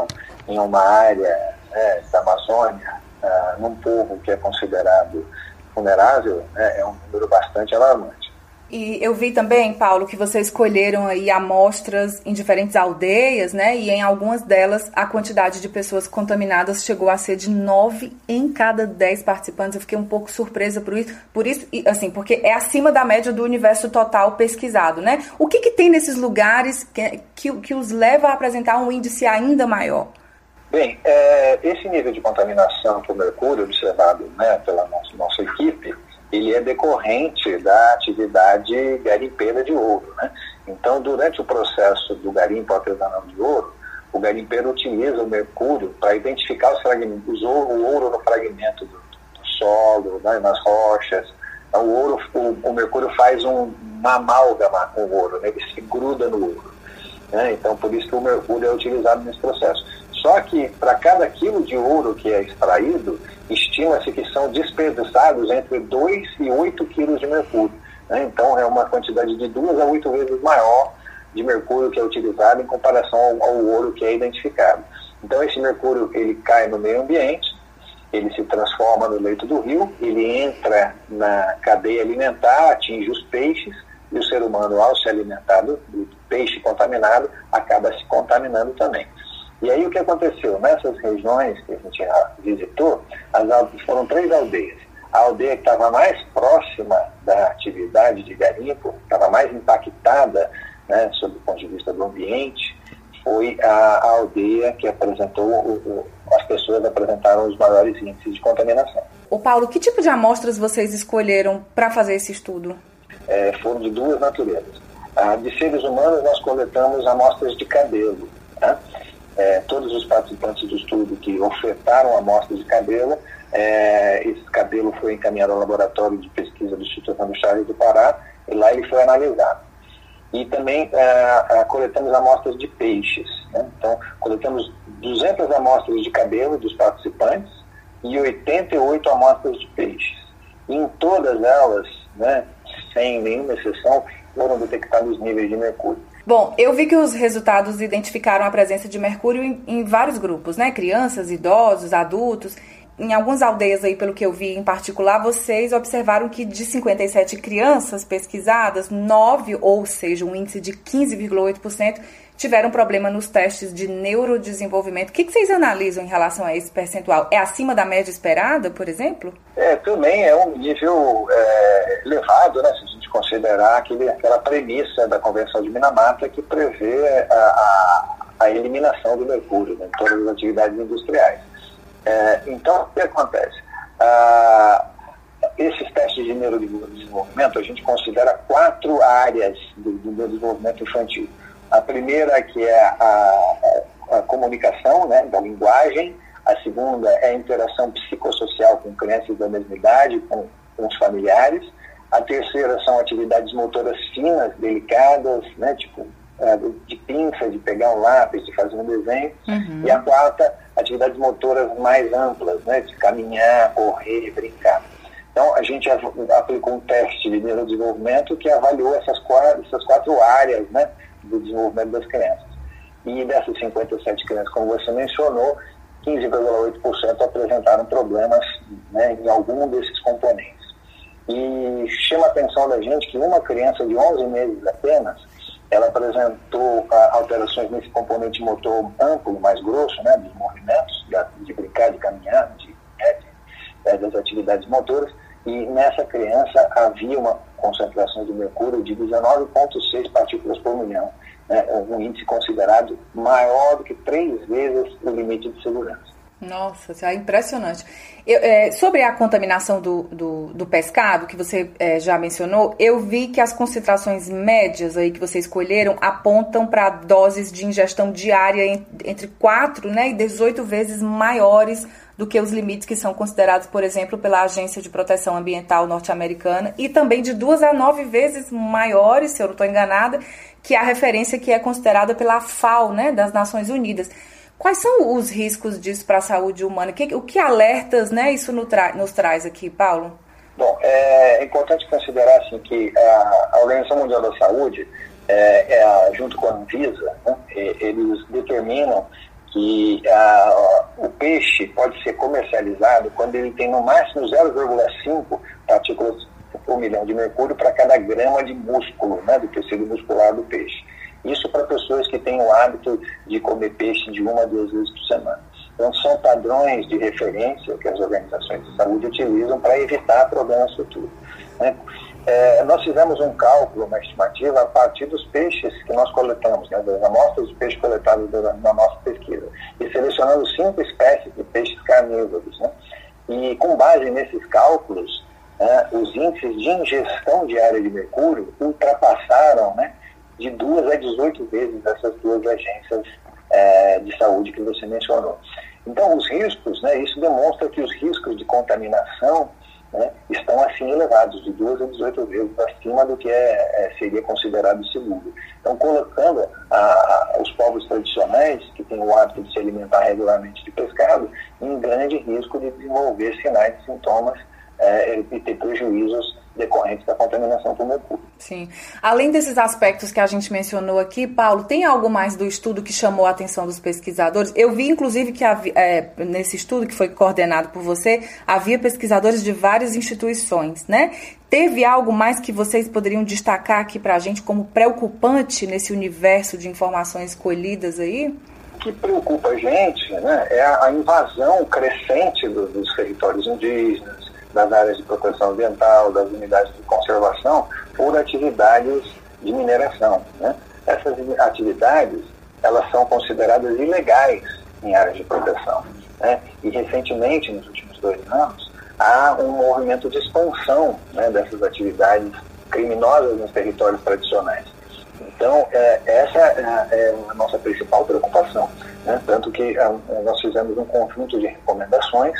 em uma área, né, da Amazônia, uh, num povo que é considerado vulnerável, né, é um número bastante alarmante. E eu vi também, Paulo, que vocês escolheram aí amostras em diferentes aldeias, né? E em algumas delas a quantidade de pessoas contaminadas chegou a ser de nove em cada dez participantes. Eu fiquei um pouco surpresa por isso, por isso, assim, porque é acima da média do universo total pesquisado, né? O que que tem nesses lugares que, que, que os leva a apresentar um índice ainda maior? Bem, é, esse nível de contaminação por mercúrio observado, né, pela nossa, nossa equipe, ele é decorrente da atividade garimpeira de ouro, né? Então, durante o processo do garimpo artesanal de ouro, o garimpeiro utiliza o mercúrio para identificar os fragmentos, o ouro no fragmento do, do solo, né, nas rochas. O, ouro, o, o mercúrio faz um, uma amálgama com o ouro, né? Ele se gruda no ouro, né? Então, por isso que o mercúrio é utilizado nesse processo. Só que, para cada quilo de ouro que é extraído, estima-se que são desperdiçados entre dois e oito quilos de mercúrio, né? Então, é uma quantidade de duas a oito vezes maior de mercúrio que é utilizado em comparação ao, ao ouro que é identificado. Então, esse mercúrio, ele cai no meio ambiente, ele se transforma no leito do rio, ele entra na cadeia alimentar, atinge os peixes, e o ser humano, ao se alimentar do, do peixe contaminado, acaba se contaminando também. E aí o que aconteceu? Nessas regiões que a gente já visitou, as aldeias, foram três aldeias. A aldeia que estava mais próxima da atividade de garimpo, estava mais impactada, né, sob o ponto de vista do ambiente, foi a, a aldeia que apresentou, o, o, as pessoas apresentaram os maiores índices de contaminação. Ô Paulo, que tipo de amostras vocês escolheram para fazer esse estudo? É, foram de duas naturezas. Ah, de seres humanos nós coletamos amostras de cabelo, tá? É, todos os participantes do estudo que ofertaram amostras de cabelo, é, esse cabelo foi encaminhado ao laboratório de pesquisa do Instituto Antônio Chagas do Pará, e lá ele foi analisado. E também é, coletamos amostras de peixes, né? Então, coletamos duzentas amostras de cabelo dos participantes e oitenta e oito amostras de peixes. E em todas elas, né, sem nenhuma exceção, foram detectados níveis de mercúrio. Bom, eu vi que os resultados identificaram a presença de mercúrio em, em vários grupos, né? Crianças, idosos, adultos. Em algumas aldeias aí, pelo que eu vi em particular, vocês observaram que de cinquenta e sete crianças pesquisadas, nove, ou seja, um índice de quinze vírgula oito por cento, tiveram problema nos testes de neurodesenvolvimento. O que, que vocês analisam em relação a esse percentual? É acima da média esperada, por exemplo? É, também é um nível é, elevado, né? Se a gente considerar aquele, aquela premissa da Convenção de Minamata que prevê a, a, a eliminação do mercúrio, né, em todas as atividades industriais. É, então, o que acontece? Ah, esses testes de neurodesenvolvimento, a gente considera quatro áreas do, do desenvolvimento infantil. A primeira, que é a, a, a comunicação, né, da linguagem. A segunda é a interação psicossocial com crianças da mesma idade, com, com os familiares. A terceira são atividades motoras finas, delicadas, né, tipo de pinça, de pegar um lápis, de fazer um desenho. Uhum. E a quarta, atividades motoras mais amplas, né, de caminhar, correr, brincar. Então, a gente aplicou um teste de neurodesenvolvimento que avaliou essas quatro, essas quatro áreas, né, do desenvolvimento das crianças. E dessas cinquenta e sete crianças, como você mencionou, quinze vírgula oito por cento apresentaram problemas, né, em algum desses componentes. E chama a atenção da gente que uma criança de onze meses apenas, ela apresentou ah, alterações nesse componente motor amplo, mais grosso, né, dos movimentos, de, de brincar, de caminhar, de, né, de, das atividades motoras, e nessa criança havia uma concentração de mercúrio de dezenove vírgula seis partículas por milhão, né, um índice considerado maior do que três vezes o limite de segurança. Nossa, isso é impressionante. Eu, é, sobre a contaminação do, do, do pescado, que você é, já mencionou, eu vi que as concentrações médias aí que vocês escolheram apontam para doses de ingestão diária entre quatro, né, e dezoito vezes maiores do que os limites que são considerados, por exemplo, pela Agência de Proteção Ambiental norte-americana, e também de duas a nove vezes maiores, se eu não estou enganada, que a referência que é considerada pela FAO, né, das Nações Unidas. Quais são os riscos disso para a saúde humana? O que, o que alertas, né, isso nos, tra- nos traz aqui, Paulo? Bom, é importante considerar assim, que a, a Organização Mundial da Saúde, é, é a, junto com a Anvisa, né, eles determinam que uh, o peixe pode ser comercializado quando ele tem no máximo zero vírgula cinco partículas por milhão de mercúrio para cada grama de músculo, né, do tecido muscular do peixe. Isso para pessoas que têm o hábito de comer peixe de uma a duas vezes por semana. Então, são padrões de referência que as organizações de saúde utilizam para evitar problemas futuros, né? É, nós fizemos um cálculo, uma estimativa, a partir dos peixes que nós coletamos, né, das amostras de peixe coletadas na nossa pesquisa, e selecionando cinco espécies de peixes carnívoros, né? E com base nesses cálculos, né, os índices de ingestão diária de mercúrio ultrapassaram, né, de duas a dezoito vezes essas duas agências é, de saúde que você mencionou. Então, os riscos, né, isso demonstra que os riscos de contaminação, né, estão assim elevados, de duas a dezoito vezes acima do que é, é, seria considerado seguro. Então, colocando a, a, os povos tradicionais, que têm o hábito de se alimentar regularmente de pescado, em grande risco de desenvolver sinais e sintomas é, e ter prejuízos decorrentes da contaminação por mercúrio. Sim. Além desses aspectos que a gente mencionou aqui, Paulo, tem algo mais do estudo que chamou a atenção dos pesquisadores? Eu vi, inclusive, que havia, é, nesse estudo que foi coordenado por você, havia pesquisadores de várias instituições, né? Teve algo mais que vocês poderiam destacar aqui para a gente como preocupante nesse universo de informações colhidas aí? O que preocupa a gente, né, é a invasão crescente do, dos territórios indígenas, das áreas de proteção ambiental, das unidades de conservação, por atividades de mineração, né? Essas atividades, elas são consideradas ilegais em áreas de proteção, né? E recentemente, nos últimos dois anos, há um movimento de expansão, né, dessas atividades criminosas nos territórios tradicionais. Então, é, essa é, é a nossa principal preocupação, né? Tanto que é, nós fizemos um conjunto de recomendações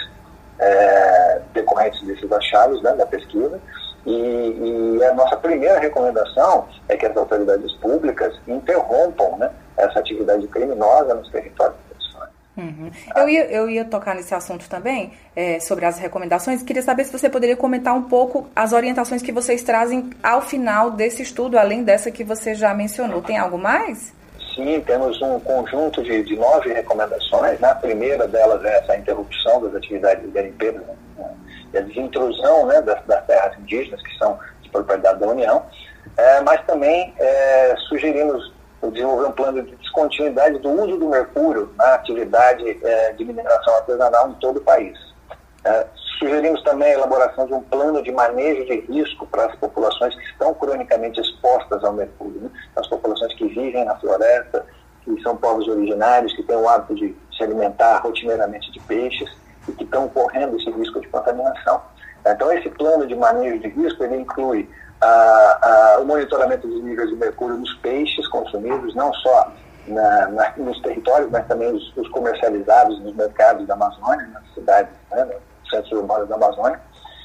É, decorrentes desses achados, né, da pesquisa, e, e a nossa primeira recomendação é que as autoridades públicas interrompam, né, essa atividade criminosa nos territórios tradicionais. Uhum. Eu, ia, eu ia tocar nesse assunto também, é, sobre as recomendações. Queria saber se você poderia comentar um pouco as orientações que vocês trazem ao final desse estudo, além dessa que você já mencionou. Tem algo mais? Sim, temos um conjunto de, de nove recomendações, né? A primeira delas é essa interrupção das atividades garimpeiras, né? E a desintrusão, né, das, das terras indígenas, que são de propriedade da União, é, mas também é, sugerimos desenvolver um plano de descontinuidade do uso do mercúrio na atividade é, de mineração artesanal em todo o país. É, sugerimos também a elaboração de um plano de manejo de risco para as populações que estão cronicamente expostas ao mercúrio, né? As populações que vivem na floresta, que são povos originários, que têm o hábito de se alimentar rotineiramente de peixes e que estão correndo esse risco de contaminação. Então, esse plano de manejo de risco, ele inclui ah, ah, o monitoramento dos níveis de mercúrio nos peixes consumidos, não só na, na, nos territórios, mas também os, os comercializados nos mercados da Amazônia, nas cidades, né, centros urbanos da Amazônia,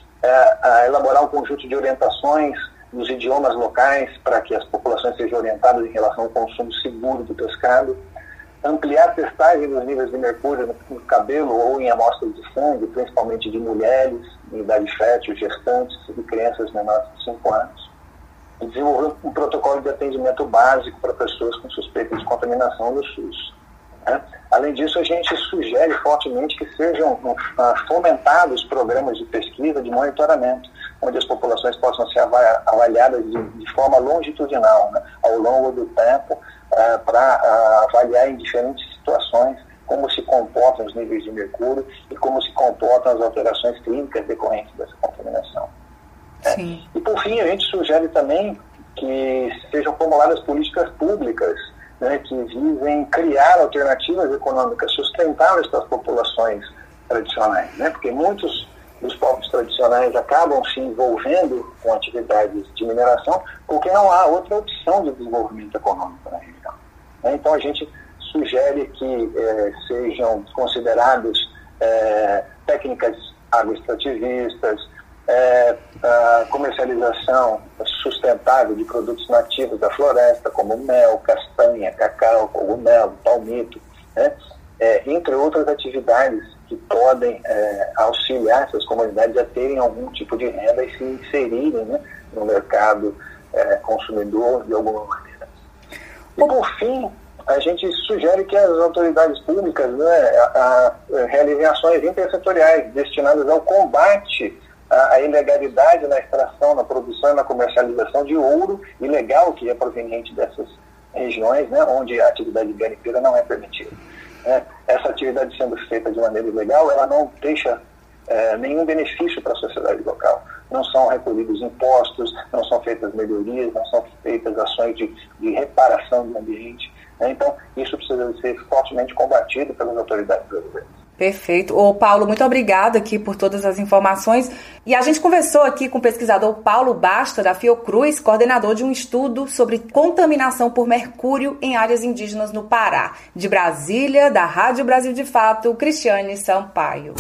é, a elaborar um conjunto de orientações nos idiomas locais para que as populações sejam orientadas em relação ao consumo seguro do pescado, ampliar a testagem dos níveis de mercúrio no, no cabelo ou em amostras de sangue, principalmente de mulheres em idade fértil, gestantes e crianças menores de cinco anos, e desenvolver um protocolo de atendimento básico para pessoas com suspeita de contaminação no SUS. Né? Além disso, a gente sugere fortemente que sejam uh, fomentados programas de pesquisa, de monitoramento, onde as populações possam ser avaliadas de, de forma longitudinal, né, ao longo do tempo, uh, para uh, avaliar em diferentes situações como se comportam os níveis de mercúrio e como se comportam as alterações clínicas decorrentes dessa contaminação. Sim. É. E, por fim, a gente sugere também que sejam formuladas políticas públicas, né, que visem criar alternativas econômicas sustentáveis para as populações tradicionais, né, porque muitos dos povos tradicionais acabam se envolvendo com atividades de mineração porque não há outra opção de desenvolvimento econômico na região. Então, a gente sugere que eh, sejam considerados eh, técnicas agroextrativistas, É, a comercialização sustentável de produtos nativos da floresta, como mel, castanha, cacau, cogumelo, palmito, né? É, entre outras atividades que podem é, auxiliar essas comunidades a terem algum tipo de renda e se inserirem, né, no mercado é, consumidor de alguma maneira. E, por fim, a gente sugere que as autoridades públicas, né, a, a, realizem ações intersetoriais destinadas ao combate à, à ilegalidade na extração, na produção e na comercialização de ouro ilegal que é proveniente dessas regiões, né, onde a atividade garimpeira não é permitida. Né. Essa atividade sendo feita de maneira ilegal, ela não deixa é, nenhum benefício para a sociedade local. Não são recolhidos impostos, não são feitas melhorias, não são feitas ações de, de reparação do ambiente. Né. Então, isso precisa ser fortemente combatido pelas autoridades brasileiras. Perfeito. Ô Paulo, muito obrigada aqui por todas as informações. E a gente conversou aqui com o pesquisador Paulo Basta, da Fiocruz, coordenador de um estudo sobre contaminação por mercúrio em áreas indígenas no Pará. De Brasília, da Rádio Brasil de Fato, Cristiane Sampaio.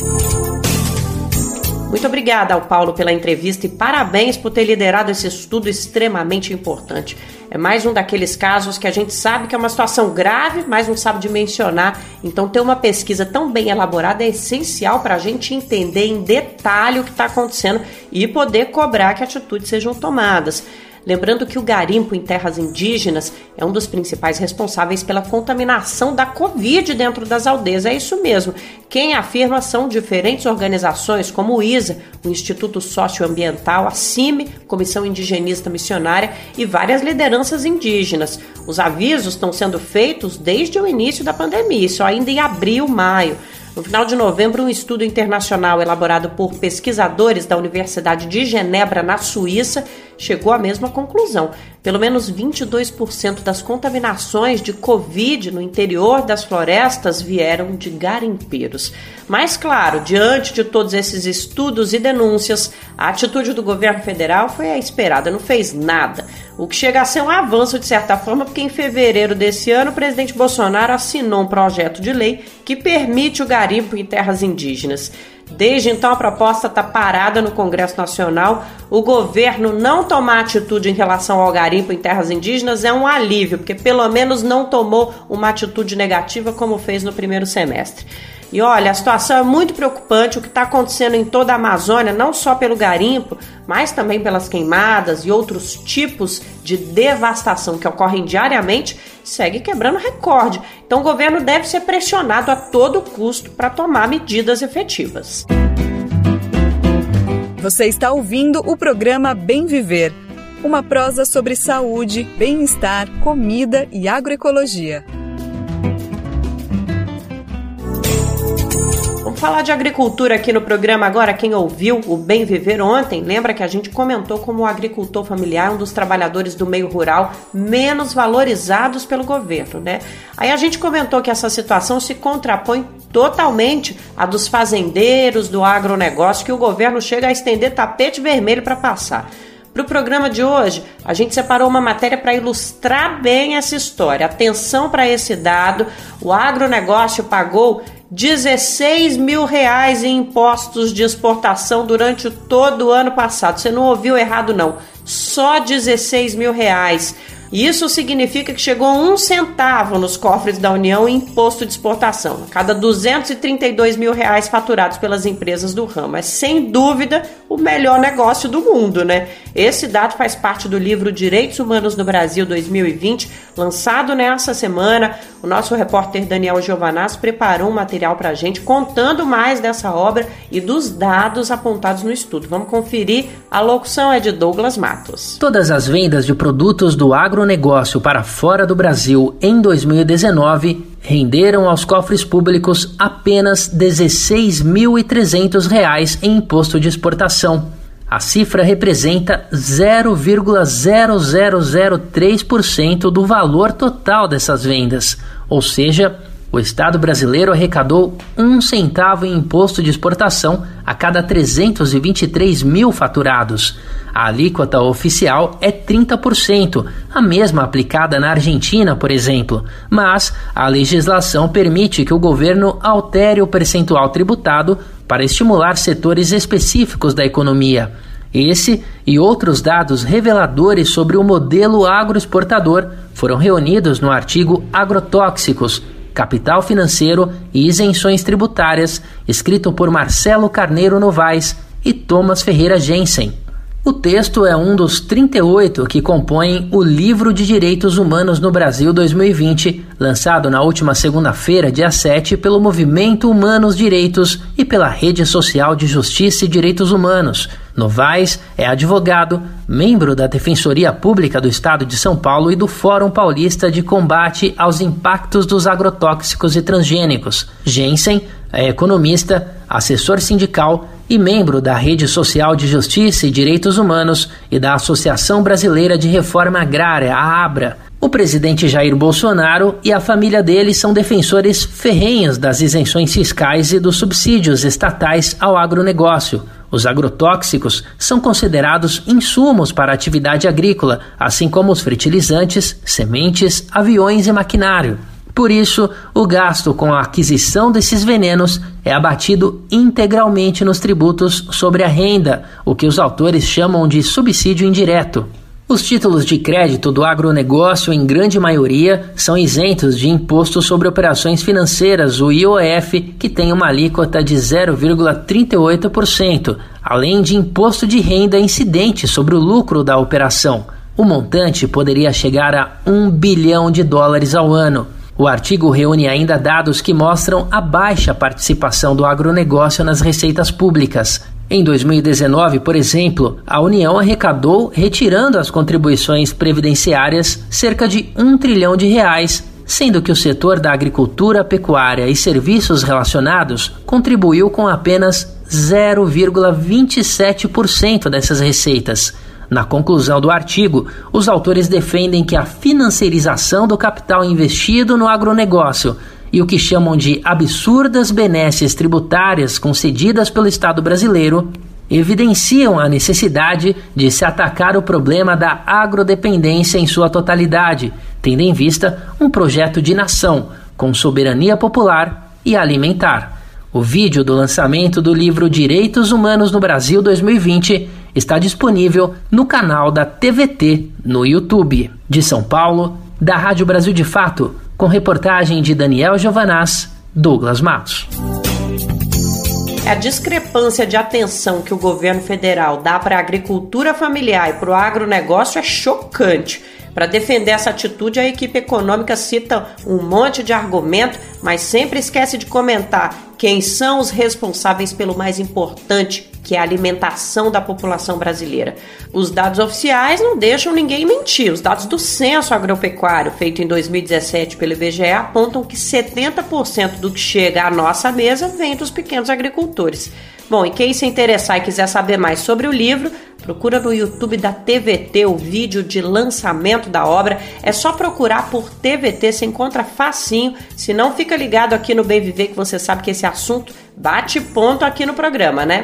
Muito obrigada ao Paulo pela entrevista e parabéns por ter liderado esse estudo extremamente importante. É mais um daqueles casos que a gente sabe que é uma situação grave, mas não sabe dimensionar. Então, ter uma pesquisa tão bem elaborada é essencial para a gente entender em detalhe o que está acontecendo e poder cobrar que atitudes sejam tomadas. Lembrando que o garimpo em terras indígenas é um dos principais responsáveis pela contaminação da Covid dentro das aldeias. É isso mesmo. Quem afirma são diferentes organizações como o I S A, o Instituto Socioambiental, a C I M E, Comissão Indigenista Missionária e várias lideranças indígenas. Os avisos estão sendo feitos desde o início da pandemia, isso ainda em abril, maio. No final de novembro, um estudo internacional elaborado por pesquisadores da Universidade de Genebra, na Suíça, chegou à mesma conclusão. Pelo menos vinte e dois por cento das contaminações de Covid no interior das florestas vieram de garimpeiros. Mas, claro, diante de todos esses estudos e denúncias, a atitude do governo federal foi a esperada, não fez nada. O que chega a ser um avanço, de certa forma, porque em fevereiro desse ano o presidente Bolsonaro assinou um projeto de lei que permite o garimpo em terras indígenas. Desde então, a proposta está parada no Congresso Nacional. O governo não tomar atitude em relação ao garimpo em terras indígenas é um alívio, porque pelo menos não tomou uma atitude negativa como fez no primeiro semestre. E olha, a situação é muito preocupante, o que está acontecendo em toda a Amazônia, não só pelo garimpo, mas também pelas queimadas e outros tipos de devastação que ocorrem diariamente, segue quebrando recorde. Então o governo deve ser pressionado a todo custo para tomar medidas efetivas. Você está ouvindo o programa Bem Viver, uma prosa sobre saúde, bem-estar, comida e agroecologia. Vamos falar de agricultura aqui no programa agora. Quem ouviu o Bem Viver ontem, lembra que a gente comentou como o agricultor familiar é um dos trabalhadores do meio rural menos valorizados pelo governo, né? Aí a gente comentou que essa situação se contrapõe totalmente à dos fazendeiros, do agronegócio, que o governo chega a estender tapete vermelho para passar. Para o programa de hoje, a gente separou uma matéria para ilustrar bem essa história. Atenção para esse dado: o agronegócio pagou dezesseis mil reais em impostos de exportação durante todo o ano passado. Você não ouviu errado, não. Só dezesseis mil reais. Isso significa que chegou a um centavo nos cofres da União em imposto de exportação, a cada duzentos e trinta e dois mil reais faturados pelas empresas do ramo. É sem dúvida o melhor negócio do mundo, né? Esse dado faz parte do livro Direitos Humanos no Brasil dois mil e vinte, lançado nessa semana. O nosso repórter Daniel Giovanaz preparou um material para a gente contando mais dessa obra e dos dados apontados no estudo. Vamos conferir. A locução é de Douglas Matos. Todas as vendas de produtos do agronegócio para fora do Brasil em dois mil e dezenove renderam aos cofres públicos apenas dezesseis mil e trezentos reais em imposto de exportação. A cifra representa zero vírgula zero zero zero três por cento do valor total dessas vendas, ou seja, o Estado brasileiro arrecadou um centavo em imposto de exportação a cada trezentos e vinte e três mil faturados. A alíquota oficial é trinta por cento, a mesma aplicada na Argentina, por exemplo, mas a legislação permite que o governo altere o percentual tributado para estimular setores específicos da economia. Esse e outros dados reveladores sobre o modelo agroexportador foram reunidos no artigo Agrotóxicos, Capital Financeiro e Isenções Tributárias, escrito por Marcelo Carneiro Novaes e Thomas Ferreira Jensen. O texto é um dos trinta e oito que compõem o Livro de Direitos Humanos no Brasil dois mil e vinte, lançado na última segunda-feira, dia sete, pelo Movimento Humanos Direitos e pela Rede Social de Justiça e Direitos Humanos. Novaes é advogado, membro da Defensoria Pública do Estado de São Paulo e do Fórum Paulista de Combate aos Impactos dos Agrotóxicos e Transgênicos. Jensen é economista, assessor sindical e membro da Rede Social de Justiça e Direitos Humanos e da Associação Brasileira de Reforma Agrária, a ABRA. O presidente Jair Bolsonaro e a família dele são defensores ferrenhos das isenções fiscais e dos subsídios estatais ao agronegócio. Os agrotóxicos são considerados insumos para a atividade agrícola, assim como os fertilizantes, sementes, aviões e maquinário. Por isso, o gasto com a aquisição desses venenos é abatido integralmente nos tributos sobre a renda, o que os autores chamam de subsídio indireto. Os títulos de crédito do agronegócio, em grande maioria, são isentos de imposto sobre operações financeiras, o I O F, que tem uma alíquota de zero vírgula trinta e oito por cento, além de imposto de renda incidente sobre o lucro da operação. O montante poderia chegar a um bilhão de dólares ao ano. O artigo reúne ainda dados que mostram a baixa participação do agronegócio nas receitas públicas. Em dois mil e dezenove, por exemplo, a União arrecadou, retirando as contribuições previdenciárias, cerca de um trilhão de reais, sendo que o setor da agricultura, pecuária e serviços relacionados contribuiu com apenas zero vírgula vinte e sete por cento dessas receitas. Na conclusão do artigo, os autores defendem que a financiarização do capital investido no agronegócio e o que chamam de absurdas benesses tributárias concedidas pelo Estado brasileiro evidenciam a necessidade de se atacar o problema da agrodependência em sua totalidade, tendo em vista um projeto de nação com soberania popular e alimentar. O vídeo do lançamento do livro Direitos Humanos no Brasil dois mil e vinte está disponível no canal da T V T no YouTube. De São Paulo, da Rádio Brasil de Fato, com reportagem de Daniel Giovanaz, Douglas Matos. A discrepância de atenção que o governo federal dá para a agricultura familiar e para o agronegócio é chocante. Para defender essa atitude, a equipe econômica cita um monte de argumento, mas sempre esquece de comentar quem são os responsáveis pelo mais importante, que é a alimentação da população brasileira. Os dados oficiais não deixam ninguém mentir. Os dados do Censo Agropecuário, feito em dois mil e dezessete pelo I B G E, apontam que setenta por cento do que chega à nossa mesa vem dos pequenos agricultores. Bom, e quem se interessar e quiser saber mais sobre o livro, procura no YouTube da T V T o vídeo de lançamento da obra. É só procurar por T V T, você encontra facinho. Se não, fica ligado aqui no Bem Viver, que você sabe que esse assunto bate ponto aqui no programa, né?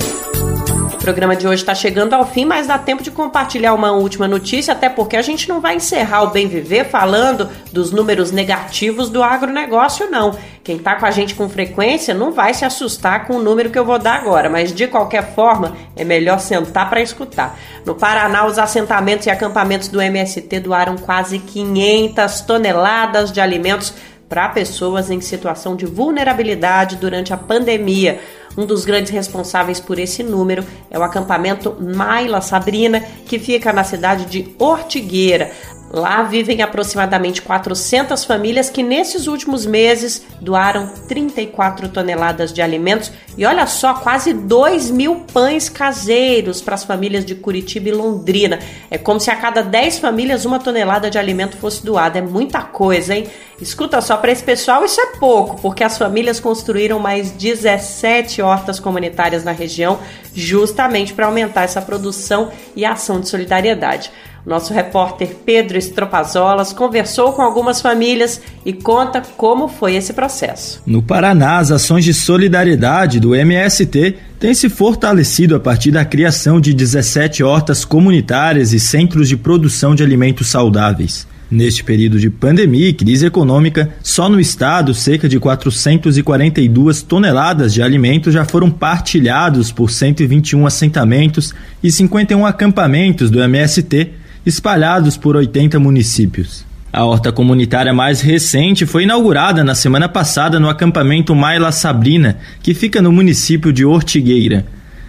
O programa de hoje está chegando ao fim, mas dá tempo de compartilhar uma última notícia, até porque a gente não vai encerrar o Bem Viver falando dos números negativos do agronegócio, não. Quem está com a gente com frequência não vai se assustar com o número que eu vou dar agora, mas de qualquer forma é melhor sentar para escutar. No Paraná, os assentamentos e acampamentos do M S T doaram quase quinhentas toneladas de alimentos para pessoas em situação de vulnerabilidade durante a pandemia. Um dos grandes responsáveis por esse número é o acampamento Maila Sabrina, que fica na cidade de Ortigueira. Lá vivem aproximadamente quatrocentas famílias que nesses últimos meses doaram trinta e quatro toneladas de alimentos e olha só, quase dois mil pães caseiros para as famílias de Curitiba e Londrina. É como se a cada dez famílias uma tonelada de alimento fosse doada. É muita coisa, hein? Escuta só, para esse pessoal isso é pouco, porque as famílias construíram mais dezessete hortas comunitárias na região justamente para aumentar essa produção e ação de solidariedade. Nosso repórter Pedro Estropazolas conversou com algumas famílias e conta como foi esse processo. No Paraná, as ações de solidariedade do M S T têm se fortalecido a partir da criação de dezessete hortas comunitárias e centros de produção de alimentos saudáveis. Neste período de pandemia e crise econômica, só no estado, cerca de quatrocentas e quarenta e duas toneladas de alimentos já foram partilhados por cento e vinte e um assentamentos e cinquenta e um acampamentos do M S T, espalhados por oitenta municípios. A horta comunitária mais recente foi inaugurada na semana passada no acampamento Maila Sabrina, que fica no município de Ortigueira.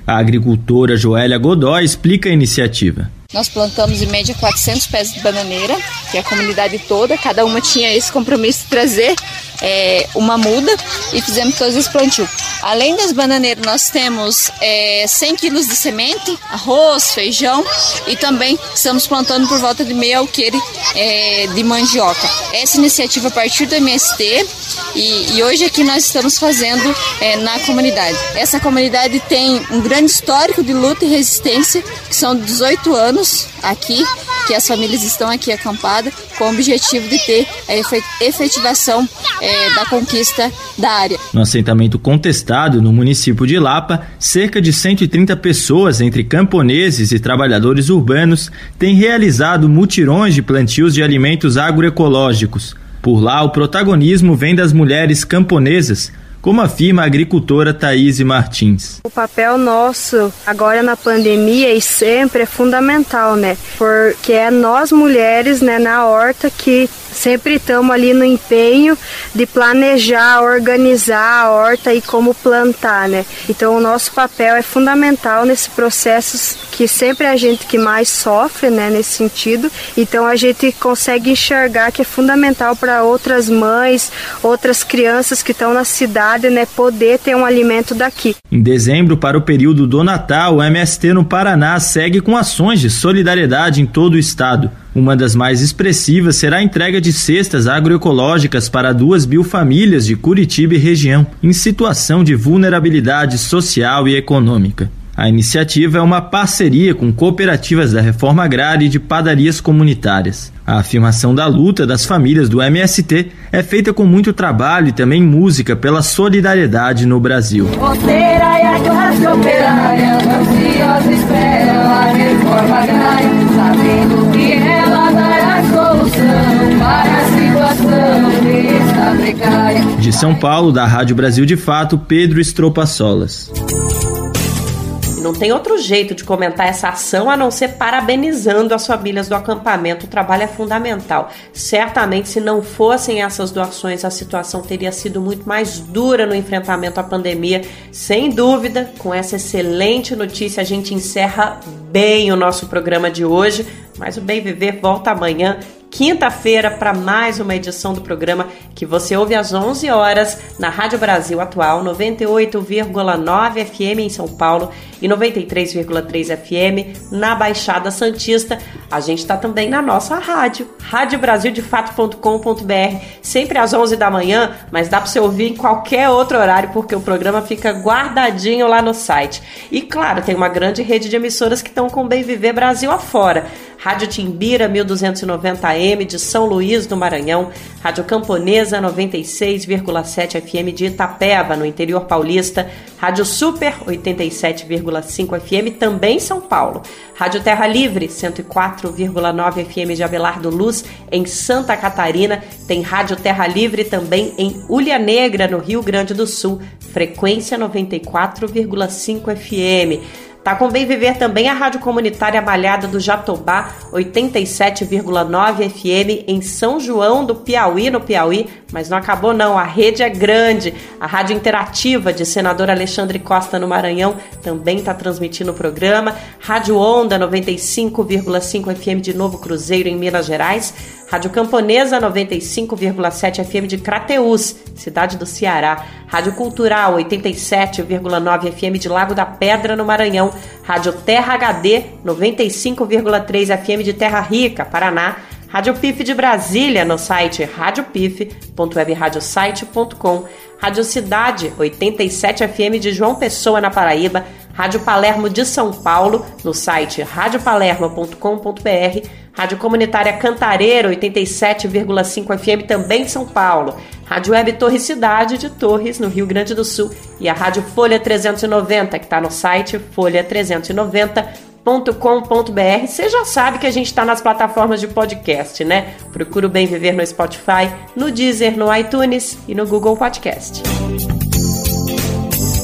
A agricultora Joélia Godoy explica a iniciativa. Nós plantamos em média quatrocentos pés de bananeira, que é a comunidade toda, cada uma tinha esse compromisso de trazer é, uma muda e fizemos todos os plantios. Além das bananeiras, nós temos é, cem quilos de semente, arroz, feijão e também estamos plantando por volta de meio alqueire é, de mandioca. Essa iniciativa partiu do M S T e, e hoje aqui nós estamos fazendo é, na comunidade. Essa comunidade tem um grande histórico de luta e resistência, que são dezoito anos aqui, que as famílias estão aqui acampadas com o objetivo de ter a efetivação é, da conquista da área. No assentamento contestado no município de Lapa, cerca de cento e trinta pessoas, entre camponeses e trabalhadores urbanos, têm realizado mutirões de plantios de alimentos agroecológicos. Por lá, o protagonismo vem das mulheres camponesas, como afirma a agricultora Thaís Martins. O papel nosso agora na pandemia e sempre é fundamental, né? Porque é nós mulheres, né, na horta que sempre estamos ali no empenho de planejar, organizar a horta e como plantar, né? Então o nosso papel é fundamental nesse processo que sempre é a gente que mais sofre, né, nesse sentido. Então a gente consegue enxergar que é fundamental para outras mães, outras crianças que estão na cidade, né, poder ter um alimento daqui. Em dezembro, para o período do Natal, o M S T no Paraná segue com ações de solidariedade em todo o estado. Uma das mais expressivas será a entrega de cestas agroecológicas para duas mil famílias de Curitiba e região, em situação de vulnerabilidade social e econômica. A iniciativa é uma parceria com cooperativas da reforma agrária e de padarias comunitárias. A afirmação da luta das famílias do M S T é feita com muito trabalho e também música pela solidariedade no Brasil. Posteira e a classe operária ansiosa espera a reforma agrária, sabendo que ela dará solução para a situação que está precária. De São Paulo, da Rádio Brasil de Fato, Pedro Estropaçolas. Não tem outro jeito de comentar essa ação a não ser parabenizando as famílias do acampamento. O trabalho é fundamental. Certamente, se não fossem essas doações, a situação teria sido muito mais dura no enfrentamento à pandemia. Sem dúvida, com essa excelente notícia, a gente encerra bem o nosso programa de hoje. Mas o Bem Viver volta amanhã, quinta-feira, para mais uma edição do programa que você ouve às onze horas na Rádio Brasil Atual, noventa e oito vírgula nove F M em São Paulo e noventa e três vírgula três F M na Baixada Santista. A gente está também na nossa rádio, rádio brasil de fato ponto com ponto b r, sempre às onze da manhã, mas dá para você ouvir em qualquer outro horário, porque o programa fica guardadinho lá no site. E claro, tem uma grande rede de emissoras que estão com o Bem Viver Brasil afora. Rádio Timbira mil duzentos e noventa A M de São Luís do Maranhão, Rádio Camponesa noventa e seis vírgula sete F M de Itapeva, no interior paulista, Rádio Super oitenta e sete vírgula cinco F M também em São Paulo, Rádio Terra Livre cento e quatro vírgula nove F M de Abelardo Luz em Santa Catarina, tem Rádio Terra Livre também em Ulha Negra, no Rio Grande do Sul, frequência noventa e quatro vírgula cinco F M. Tá com Bem Viver também a Rádio Comunitária Malhada do Jatobá, oitenta e sete vírgula nove F M em São João do Piauí, no Piauí, mas não acabou não, a rede é grande. A Rádio Interativa de Senador Alexandre Costa no Maranhão também está transmitindo o programa. Rádio Onda noventa e cinco vírgula cinco F M de Novo Cruzeiro em Minas Gerais. Rádio Camponesa noventa e cinco vírgula sete F M de Crateús, cidade do Ceará. Rádio Cultural oitenta e sete vírgula nove F M de Lago da Pedra no Maranhão. Rádio Terra H D noventa e cinco vírgula três F M de Terra Rica, Paraná. Rádio P I F de Brasília no site rádio p i f ponto web radio site ponto com. Rádio Cidade oitenta e sete F M de João Pessoa na Paraíba. Rádio Palermo de São Paulo no site rádio palermo ponto com ponto b r. Rádio Comunitária Cantareira oitenta e sete vírgula cinco F M também em São Paulo. Rádio Web Torres Cidade de Torres, no Rio Grande do Sul. E a Rádio Folha trezentos e noventa, que está no site folha trezentos e noventa ponto com ponto b r. Você já sabe que a gente está nas plataformas de podcast, né? Procura o Bem Viver no Spotify, no Deezer, no iTunes e no Google Podcast.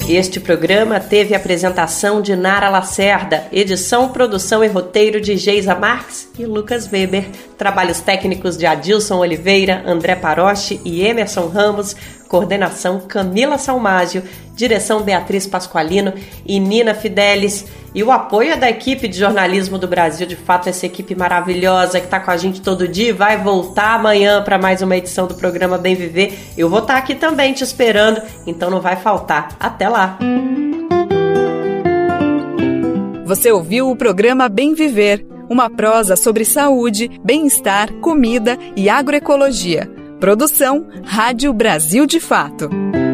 Este programa teve a apresentação de Nara Lacerda, edição, produção e roteiro de Geisa Marques e Lucas Weber, trabalhos técnicos de Adilson Oliveira, André Paroche e Emerson Ramos, coordenação Camila Salmásio, direção Beatriz Pasqualino e Nina Fidelis, e o apoio é da equipe de jornalismo do Brasil de Fato, essa equipe maravilhosa que está com a gente todo dia e vai voltar amanhã para mais uma edição do programa Bem Viver. Eu vou estar aqui também te esperando, então não vai faltar. Até lá! Você ouviu o programa Bem Viver, uma prosa sobre saúde, bem-estar, comida e agroecologia. Produção Rádio Brasil de Fato.